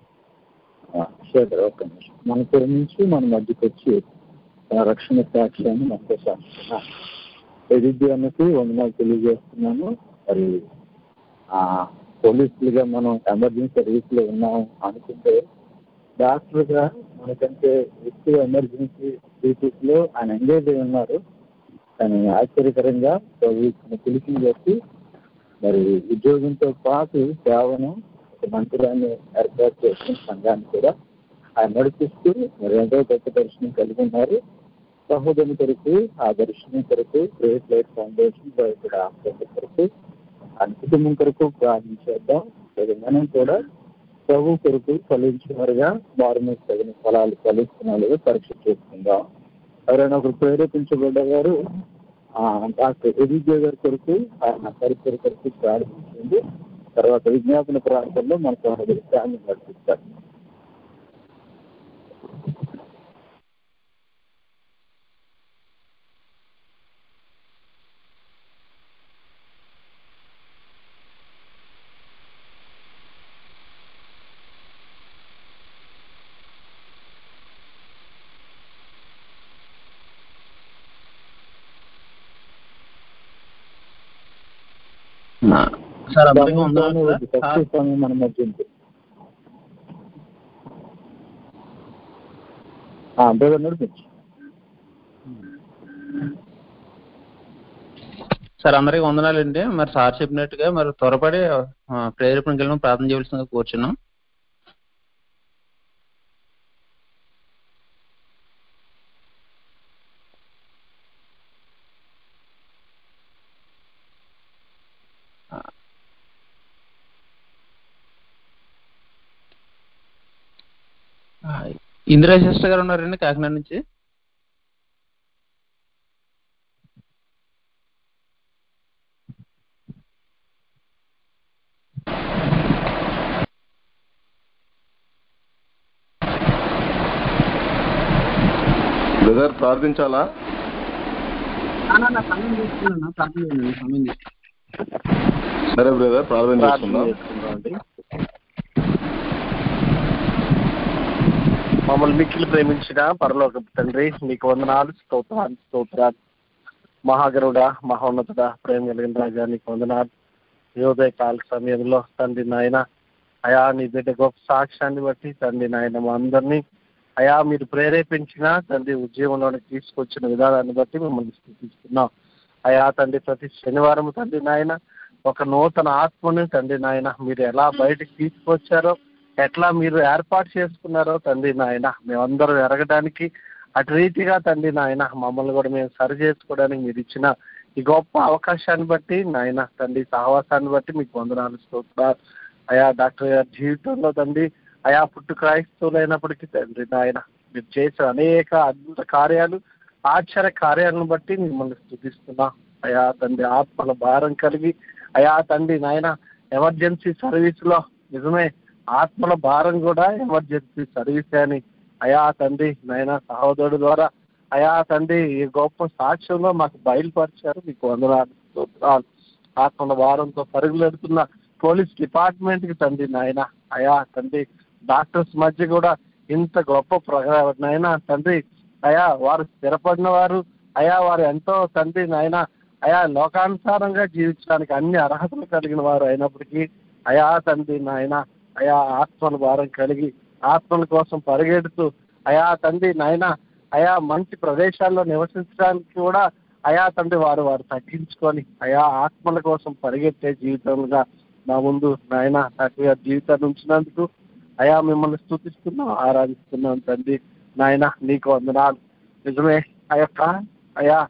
ఒక్క నిమిషం, మన ప్రేమించి మన మధ్యకి వచ్చి రక్షణ సాక్ష్యాన్ని మనతో ఎదిద్యానికి వందనాలు తెలియజేస్తున్నాను. మరి పోలీసులుగా మనం ఎమర్జెన్సీ సర్వీస్ లో ఉన్నాం అనుకుంటే డాక్టర్గా మనకంటే ఎక్కువ ఎమర్జెన్సీ డ్యూటీస్లో ఆయన ఎంగేజ్ అయి ఉన్నారు. కానీ ఆశ్చర్యకరంగా పిలిచిని బట్టి మరి ఉద్యోగంతో పాటు సేవను ఒక మందిరాన్ని ఏర్పాటు చేసుకుని సంఘాన్ని కూడా ఆయన నడిపిస్తూ మరి ఎంతో గొప్ప దర్శనం కలిగి ఉన్నారు. సహోదరుని కొరకు ఆ దర్శనం కొరకు గ్రేట్ లైట్ ఫౌండేషన్ ఇక్కడ కొరకు ఆయన కుటుంబం కొరకు ప్రార్థించేద్దాం. మనం కూడా ప్రభు కొరకు ఫలించినారుగా వారి మీద తగిన ఫలాలు ఫలిస్తున్నారుగా పరీక్ష చేసుకుందాం. ఎవరైనా ఒకరు ప్రేరేపించబడ్డవారు డాక్టర్ ఎదిజే గారి కొరకు ఆయన పరిసర కొరకు ప్రారంభించింది. తర్వాత విజ్ఞాపన ప్రాంతంలో మన సహోదరి ఫ్యామిలీ నడిపిస్తారు. సార్ అందరికీ తక్కువ సమయం మన మధ్య ఉంది. నడిపించు సార్ అందరికీ వందనాలండి. మరి సార్ చెప్పినట్టుగా మరి త్వరపడి ప్రేరేపణకి వెళ్ళి ప్రార్థన చేయవలసిందిగా కూర్చున్నాం. ఇందిరా సిస్టర్ గారు ఉన్నారండి కాకినాడ నుంచి. బ్రదర్ ప్రార్థించాలా? సరే బ్రదర్ ప్రార్థన చేసుకుందాం. మమ్మల్ని మిక్కిలి ప్రేమించిన పరలోక తండ్రి మీకు వందనాలు, స్తోత్రాలు. మహాగరుడ, మహోన్నతుడ, ప్రేమ కలిగిన రాజా నీకు వందనాలు. యోదయ కాల సమయంలో తండ్రి నాయన అయా నీ బిడ్డ గొప్ప సాక్ష్యాన్ని బట్టి తండ్రి నాయన మా అందరినీ అయా మీరు ప్రేరేపించిన తండ్రి ఉద్యోగంలోకి తీసుకొచ్చిన విధానాన్ని బట్టి మిమ్మల్ని స్థుతిస్తున్నాం. అయా తండ్రి ప్రతి శనివారం తండ్రి నాయన ఒక నూతన ఆత్మని తండ్రి నాయన మీరు ఎలా బయటకు తీసుకొచ్చారో, ఎట్లా మీరు ఏర్పాటు చేసుకున్నారో తండ్రి నాయన మేమందరం ఎరగడానికి అటు రీతిగా తండ్రి నాయన మమ్మల్ని కూడా మేము సరి చేసుకోవడానికి మీరు ఇచ్చిన ఈ గొప్ప అవకాశాన్ని బట్టి నాయన తండ్రి సహవాసాన్ని బట్టి మీకు వందనాలు స్తోత్రాలు. అయా డాక్టర్ గారి జీవితంలో తండ్రి అయా పుట్టు క్రైస్తవులైనప్పటికీ తండ్రి నాయన మీరు చేసిన అనేక అద్భుత కార్యాలు, ఆశ్చర్య కార్యాలను బట్టి మిమ్మల్ని స్తుతిస్తున్నాం. అయా తండ్రి ఆత్మల భారం కలిగి అయా తండ్రి నాయన ఎమర్జెన్సీ సర్వీస్లో నిజమే ఆత్మల భారం కూడా ఎమర్జెన్సీ సర్వీస్ అని అయా తండ్రి నాయన సహోదరుడు ద్వారా అయా తండ్రి ఈ గొప్ప సాక్ష్యంలో మాకు బయలుపరిచారు. మీకు వందనాలు. ఆత్మల భారంతో పరుగులెడుతున్న పోలీస్ డిపార్ట్మెంట్కి తండ్రి నాయన అయా తండ్రి డాక్టర్స్ మధ్య కూడా ఇంత గొప్ప నాయన తండ్రి అయా వారు స్థిరపడిన వారు అయా వారు ఎంతో తండ్రి నాయన అయా లోకానుసారంగా జీవించడానికి అన్ని అర్హతలు కలిగిన వారు అయినప్పటికీ అయా తండ్రి నాయన అయా ఆత్మల భారం కలిగి ఆత్మల కోసం పరిగెడుతూ అయా తండ్రి నాయన అయా మంచి ప్రదేశాల్లో నివసించడానికి కూడా అయా తండ్రి వారు తగ్గించుకొని అయా ఆత్మల కోసం పరిగెత్తే జీవితంగా మా ముందు నాయన చక్కగా జీవితాన్ని ఉంచినందుకు అయా మిమ్మల్ని స్తుతిస్తున్నాం, ఆరాధిస్తున్నాం తండ్రి నాయన నీకు వందనాలు. నిజమే ఆ యొక్క అయా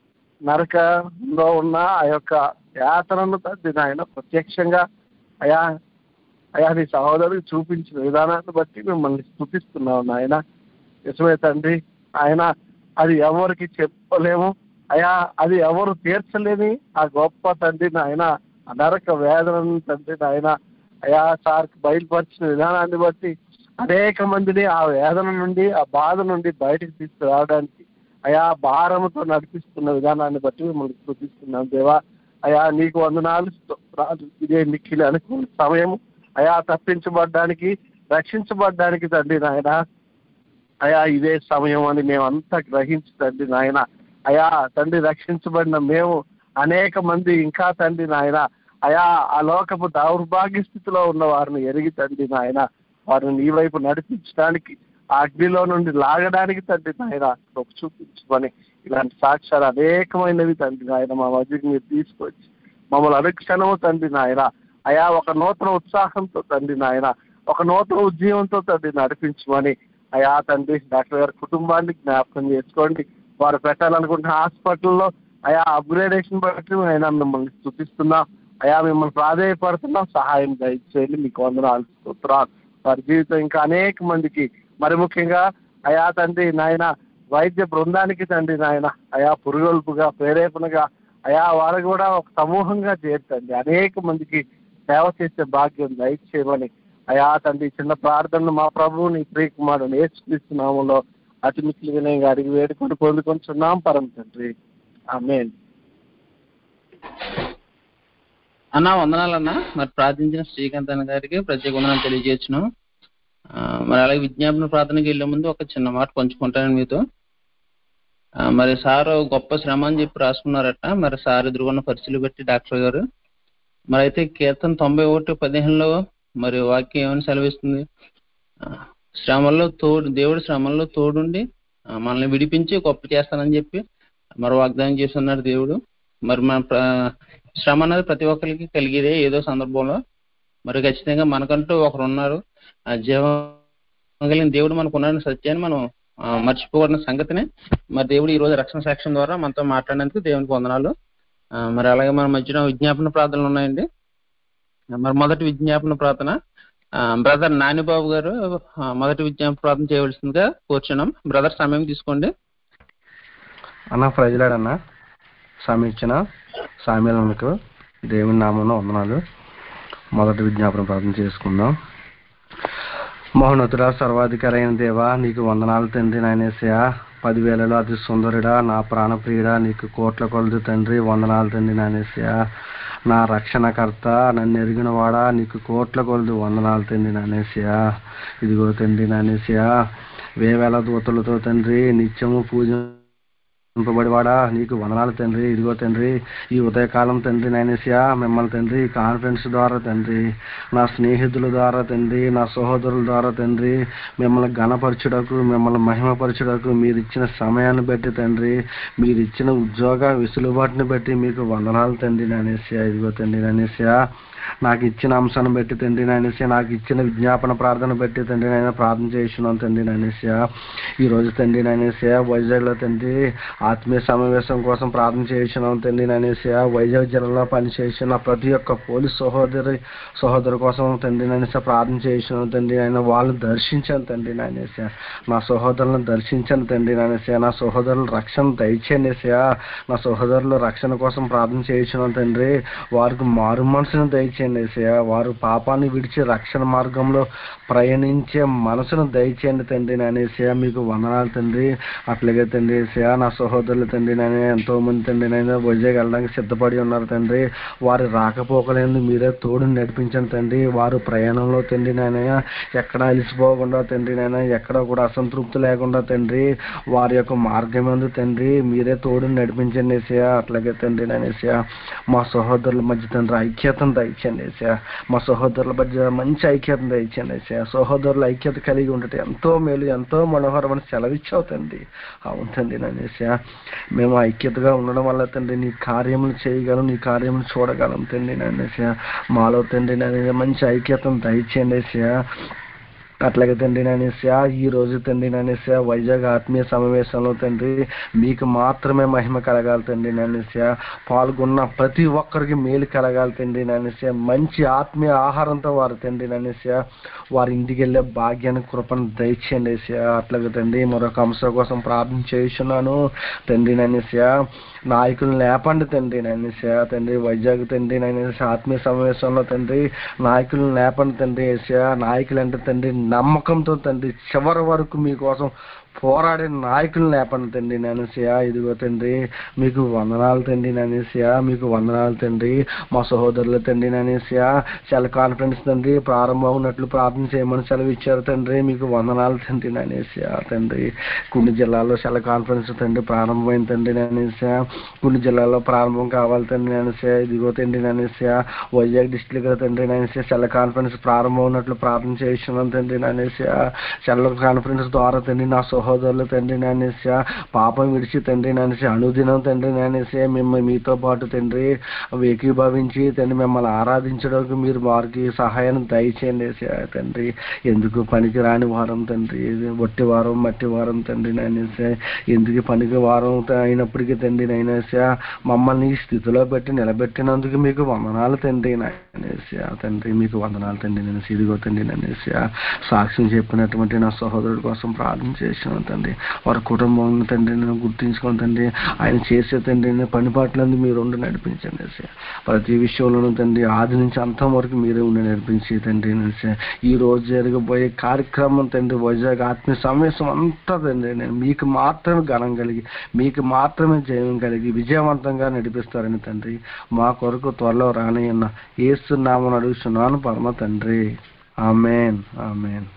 నరకంలో ఉన్న ఆ యొక్క యాతనను తండ్రి నాయన ప్రత్యక్షంగా అయా నీ సహోదరుడికి చూపించిన విధానాన్ని బట్టి మిమ్మల్ని స్తుతిస్తున్నాం నాయన. నిజమే తండ్రి ఆయన అది ఎవరికి చెప్పలేము అయా, అది ఎవరు తీర్చలేని ఆ గొప్ప తండ్రి నాయన నరక వేదనను తండ్రి నాయన అయా సార్కి బయలుపరిచిన విధానాన్ని బట్టి అనేక మందిని ఆ వేదన నుండి ఆ బాధ నుండి బయటకు తీసుకురావడానికి అయా భారముతో నడిపిస్తున్న విధానాన్ని బట్టి మిమ్మల్ని స్తుతిస్తున్నాం దేవా. అయా నీకు వందనాలు. ఇదే మిక్కిలి అనుకున్న సమయము అయా తప్పించబడ్డానికి రక్షించబడ్డానికి తండ్రి నాయన అయా ఇదే సమయం అని మేమంతా గ్రహించి తండ్రి నాయన అయా తండ్రి రక్షించబడిన మేము అనేక మంది ఇంకా తండ్రి నాయన అయా ఆ లోకపు దౌర్భాగ్య స్థితిలో ఉన్న వారిని ఎరిగి తండ్రి నాయన వారిని నీ వైపు నడిపించడానికి, ఆ అగ్నిలో నుండి లాగడానికి తండ్రి నాయన కృప చూపించమని ఇలాంటి సాక్ష్యాలు అనేకమైనవి తండ్రి నాయన మా మధ్యకి మీరు తీసుకొచ్చి మమ్మల్ని అనుక్షణము తండ్రి నాయన అయా ఒక నూతన ఉత్సాహంతో తండ్రి నాయన, ఒక నూతన ఉద్యమంతో తండ్రి నడిపించమని అయా తండ్రి డాక్టర్ గారి కుటుంబాన్ని జ్ఞాపకం చేసుకోండి. వారు పెట్టాలనుకుంటున్న హాస్పిటల్లో అయా అప్గ్రేడేషన్ బట్టి అయినా మిమ్మల్ని స్తుతిస్తున్నాం. అయా మిమ్మల్ని ప్రాధేయపడుతున్నాం, సహాయం దయచేయండి. మీకు వందనాలు స్తోత్రాలు. వారి జీవితం ఇంకా అనేక మందికి, మరి ముఖ్యంగా అయా తండ్రి నాయన వైద్య బృందానికి తండ్రి నాయన అయా పురుగొల్పుగా, ప్రేరేపణగా అయా వారు కూడా ఒక సమూహంగా చేర్చండి. అనేక మందికి సేవ చేసే భాగ్యం దయచేయమని అయా తండ్రి చిన్న ప్రార్థనలు మా ప్రభువుని ప్రియకుమారుని యేసుక్రీస్తునామములో అతి మిక్కిలి వినయంగా అడిగి వేడుకొని పొందుకొంటున్నాం పరమ తండ్రి. ఆమేన్. అన్నా వందనాలన్నా. మరి ప్రార్థించిన శ్రీకాంత్ అన్న గారికి ప్రత్యేక వందనాలు తెలియజేయచ్చును. మరి అలాగే విజ్ఞాపన ప్రార్థనకి వెళ్ళే ముందు ఒక చిన్న మాట పంచుకుంటాను మీతో. మరి సార్ గొప్ప శ్రమ అని చెప్పి రాసుకున్నారట. మరి సార్ ఎదురుకున్న పరిస్థితులు బట్టి డాక్టర్ గారు మరి అయితే కీర్తన 91:15 మరి వాక్యం ఏమని సెలవిస్తుంది? శ్రమల్లో తోడు, దేవుడు శ్రమల్లో తోడుండి మనల్ని విడిపించి గొప్ప చేస్తానని చెప్పి మరి వాగ్దానం చేస్తున్నాడు దేవుడు. మరి మన శ్రమ అనేది ప్రతి ఒక్కరికి కలిగేదే ఏదో సందర్భంలో. మరి ఖచ్చితంగా మనకంటూ ఒకరు ఉన్నారు, ఆ జీవం కలిగిన దేవుడు మనకు ఉన్నాడని సత్యాన్ని మనం మర్చిపోకూడని సంగతిని మరి దేవుడు ఈ రోజు రక్షణ సాక్ష్యం ద్వారా మనతో మాట్లాడినందుకు దేవునికి వందనాలు. మరి అలాగే మన మధ్యన విజ్ఞాపన ప్రార్థనలు ఉన్నాయండి. మరి మొదటి విజ్ఞాపన ప్రార్థన బ్రదర్ నానిబాబు గారు మొదటి విజ్ఞాపన ప్రార్థన చేయవలసిందిగా కూర్చున్నాం. బ్రదర్ సమయం తీసుకోండి. అన్న ప్రజలాడన్నా సమయం ఇచ్చిన సామ్యాలకు దేవుని నామంలో వందనాలు. మొదటి విజ్ఞాపన ప్రార్థన చేసుకుందాం. మహోన్నతుడా, సర్వాధికారి అయిన దేవా, నీకు వందనాలు తండ్రి. నాయనేసయా 10,000లో అతి సుందరుడా, నా ప్రాణప్రియుడా, నీకు కోట్ల కొలది తండ్రి వందనాలు తండ్రి. నాయనేసయా నా రక్షణకర్త, నన్ను ఎరిగిన వాడా, నీకు కోట్ల కొలది వందనాలు తండ్రి. నాయనేసయా ఇదిగో తండ్రి నాయనేసయా వేవేల దూతలతో తండ్రి నిత్యము పూజింపబడివాడా, నీకు వందనాలు తండ్రి. ఇదిగో తండ్రి ఈ ఉదయకాలం తండ్రి నాయనేసయా మిమ్మల్ని తండ్రి కాన్ఫరెన్స్ ద్వారా తండ్రి, నా స్నేహితుల ద్వారా తండ్రి, నా సహోదరుల ద్వారా తండ్రి మిమ్మల్ని ఘనపరచుటకు, మిమ్మల్ని మహిమపరచుటకు మీరు ఇచ్చిన సమయాన్ని బట్టి తండ్రి, మీరు ఇచ్చిన ఉద్యోగ వెసులుబాటుని బట్టి మీకు వందనాలు తండ్రి నాయనేసయా. ఇదిగో తండ్రి నాయనేసయా నాకు ఇచ్చిన అంశాన్ని బట్టి తండ్రి నాయనేసయా, నాకు ఇచ్చిన విజ్ఞాపన ప్రార్థన బట్టి తండ్రి నాయన ప్రార్థన చేస్తున్నాను తండ్రి నాయనేసయా. ఈరోజు తండ్రి నాయనేసయా వైజాగ్లో తండ్రి ఆత్మీయ సమావేశం కోసం ప్రార్థన చేస్తున్నాం తండ్రి నాయనేసయా. వైజాగ్ జిల్లాలో పనిచేసిన ప్రతి ఒక్క పోలీస్ సహోదరు కోసం తండ్రి నాయనేసయా ప్రార్థన చేస్తున్నాం తండ్రి. ఆయన వాళ్ళని దర్శించాను తండ్రి నాయనేసయా. నా సహోదరులను దర్శించాను తండ్రి నాయనేసయా. నా సహోదరుల రక్షణ దయచేయనేసయా. నా సహోదరుల రక్షణ కోసం ప్రార్థన చేస్తున్నాం తండ్రి. వారికి మారు మనసును దయచేయండి ఏసయ్యా. వారు పాపాన్ని విడిచి రక్షణ మార్గంలో ప్రయాణించే మనసును దయచేయండి తండ్రి నాయనేసయా. మీకు వందనాలు తండ్రి. అట్లాగే తండ్రి ఏసయ్యా నా సహోదరులు తండ్రి నాయన ఎంతో మంది తండ్రి నాయన వైజాగ్ వెళ్ళడానికి సిద్ధపడి ఉన్నారు తండ్రి. వారి రాకపోకలేదు మీరే తోడు నడిపించండి తండ్రి. వారు ప్రయాణంలో తండ్రి నాయన ఎక్కడ అలిసిపోకుండా తండ్రి నాయన ఎక్కడ కూడా అసంతృప్తి లేకుండా తండ్రి వారి యొక్క మార్గం ఎందు తండ్రి మీరే తోడు నడిపించండి ఏసయ్యా. అట్లాగే తండ్రి నాయనేసయా మా సహోదరుల మధ్య తండ్రి ఐక్యతను దయచేయండి ఏసయ్యా. మా సహోదరుల మధ్య మంచి ఐక్యతను దయచేయండి ఏసయ్యా. సహోదరుల ఐక్యత కలిగి ఉండటం ఎంతో మేలు, ఎంతో మనోహరం అని సెలవిచ్చావు తండ్రి. అవును తండ్రి నాయనేసయా మేము ఐక్యతగా ఉండడం వల్ల తండ్రి నీ కార్యములు చేయగలం, నీ కార్యములు చూడగలం తండ్రి నాయనేసయా. మాలో తండ్రి నాయన మంచి ఐక్యతను దయచేయండి ఏసయ్యా. అట్లాగే తండ్రి నాయనేసయా ఈ రోజు తండ్రి నాయనేసయా వైజాగ్ ఆత్మీయ సమావేశంలో తండ్రి మీకు మాత్రమే మహిమ కలగాలి తండ్రి నాయనేసయా. పాల్గొన్న ప్రతి ఒక్కరికి మేలు కలగాలి తండ్రి నాయనేసయా. మంచి ఆత్మీయ ఆహారంతో వారు తండ్రి నాయనేసయా వారి ఇంటికి వెళ్ళే భాగ్యాన్ని కృపను దయచేయండి ఏసయ్యా. అట్లాగే తండ్రి మరొక అంశం కోసం ప్రార్థన చేస్తున్నాను తండ్రి నాయనేసయా. నాయకులను లేపండి తండ్రి నాయనేసయా. తండ్రి వైజాగ్ తండ్రి నాయనేసయా ఆత్మీయ సమావేశంలో తండ్రి నాయకులను లేపండి తండ్రి ఏసయ్యా. నాయకులు అంటే తండ్రి నమ్మకంతో తండ్రి చివరి వరకు మీకోసం పోరాడే నాయకులు లేపండి తండ్రి నానేసయా. ఇదిగో తండ్రి మీకు వందనాలు తండ్రి నానేసయా, మీకు వందనాలు తండ్రి. మా సహోదరుల తండ్రి నానేసయా సెల్ కాన్ఫరెన్స్ తండ్రి ప్రారంభం ఉన్నట్లు ప్రార్థన చేయమని సెలవు ఇచ్చారు తండ్రి. మీకు వందనాలు తండ్రి నానేసయా తండ్రి. కొన్ని జిల్లాల్లో సెల్ కాన్ఫరెన్స్ తండ్రి ప్రారంభమైంది తండ్రి నానేసయా. కొన్ని జిల్లాల్లో ప్రారంభం కావాలి తండ్రి నానేసయా. ఇదిగో తండ్రి నానేసయా వైజాగ్ డిస్ట్రిక్ట్ తండ్రి నానేసయా సెల్ కాన్ఫరెన్స్ ప్రారంభం ఉన్నట్లు ప్రార్థన చేస్తున్నాం తండ్రి నానేసయా. సెల్ కాన్ఫరెన్స్ ద్వారా తండ్రి నా సహోదరులు తండ్రి నానేసయా పాపం విడిచి తండ్రి నానేసయా అనుదినం తండ్రి నానేసయా మిమ్మల్ని మీతో పాటు తండ్రి ఏకీభవించి తండ్రి మిమ్మల్ని ఆరాధించడానికి మీరు వారికి సహాయాన్ని దయచేయండి తండ్రి. ఎందుకు పనికి రాని వారం తండ్రి, వట్టి వారం మట్టి వారం తండ్రి నానేసయా. ఎందుకు పనికి వారం అయినప్పటికీ తండ్రి నానేసయా మమ్మల్ని ఈ స్థితిలో పెట్టి నిలబెట్టినందుకు మీకు వందనాలు తండ్రి నానేసయా తండ్రి. మీకు వందనాలు తండ్రి నానేసయా. ఇదిగో తండ్రి నానేసయా సాక్ష్యం చెప్పినటువంటి నా సహోదరుడి కోసం ప్రార్థన చేసిన తండ్రి. వారి కుటుంబం తండ్రి నేను గుర్తించుకోండి తండ్రి. ఆయన చేసే తండ్రి పని పాటలందు మీరు ఉండి నడిపించండి సార్. ప్రతి విషయంలోనూ తండ్రి ఆది నుంచి అంతం వరకు మీరే ఉండి నడిపించి తండ్రి సార్. ఈ రోజు జరగబోయే కార్యక్రమం తండ్రి వైజాగ్ ఆత్మీయ సమావేశం అంతా తండ్రి నేను మీకు మాత్రమే ఘనం కలిగి, మీకు మాత్రమే జయం కలిగి విజయవంతంగా నడిపిస్తారని తండ్రి మా కొరకు త్వరలో రానయ్యన్న యేసు నామమున అడుగుచున్నాను పరమ తండ్రి. Amen amen.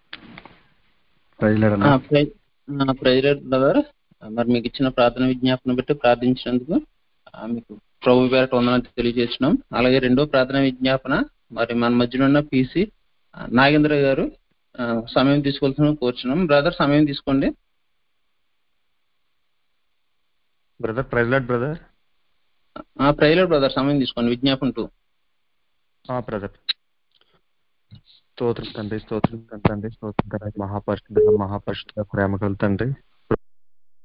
Praise brother. మరి మీకు ఇచ్చిన ప్రార్థన విజ్ఞాపన బట్టి ప్రార్థించినందుకు మీకు ప్రభు పేరట వందనాలు తెలియజేస్తున్నాం. అలాగే రెండో ప్రార్థన విజ్ఞాపన మరి మన మధ్యలో ఉన్న పిసి నాగేంద్ర గారు సమయం తీసుకోవాల్సిన కోరుచున్నాం. బ్రదర్ సమయం తీసుకోండి. Brother praise Lord brother. Praise Lord brother సమయం తీసుకోండి. విజ్ఞాపన 2. బ్రదర్ స్తోత్రం తండ్రి, స్తోత్రం తండ్రి, స్తోత్రం తండ్రి. మహాపరిశుద్ధ ప్రేమ కల తండ్రి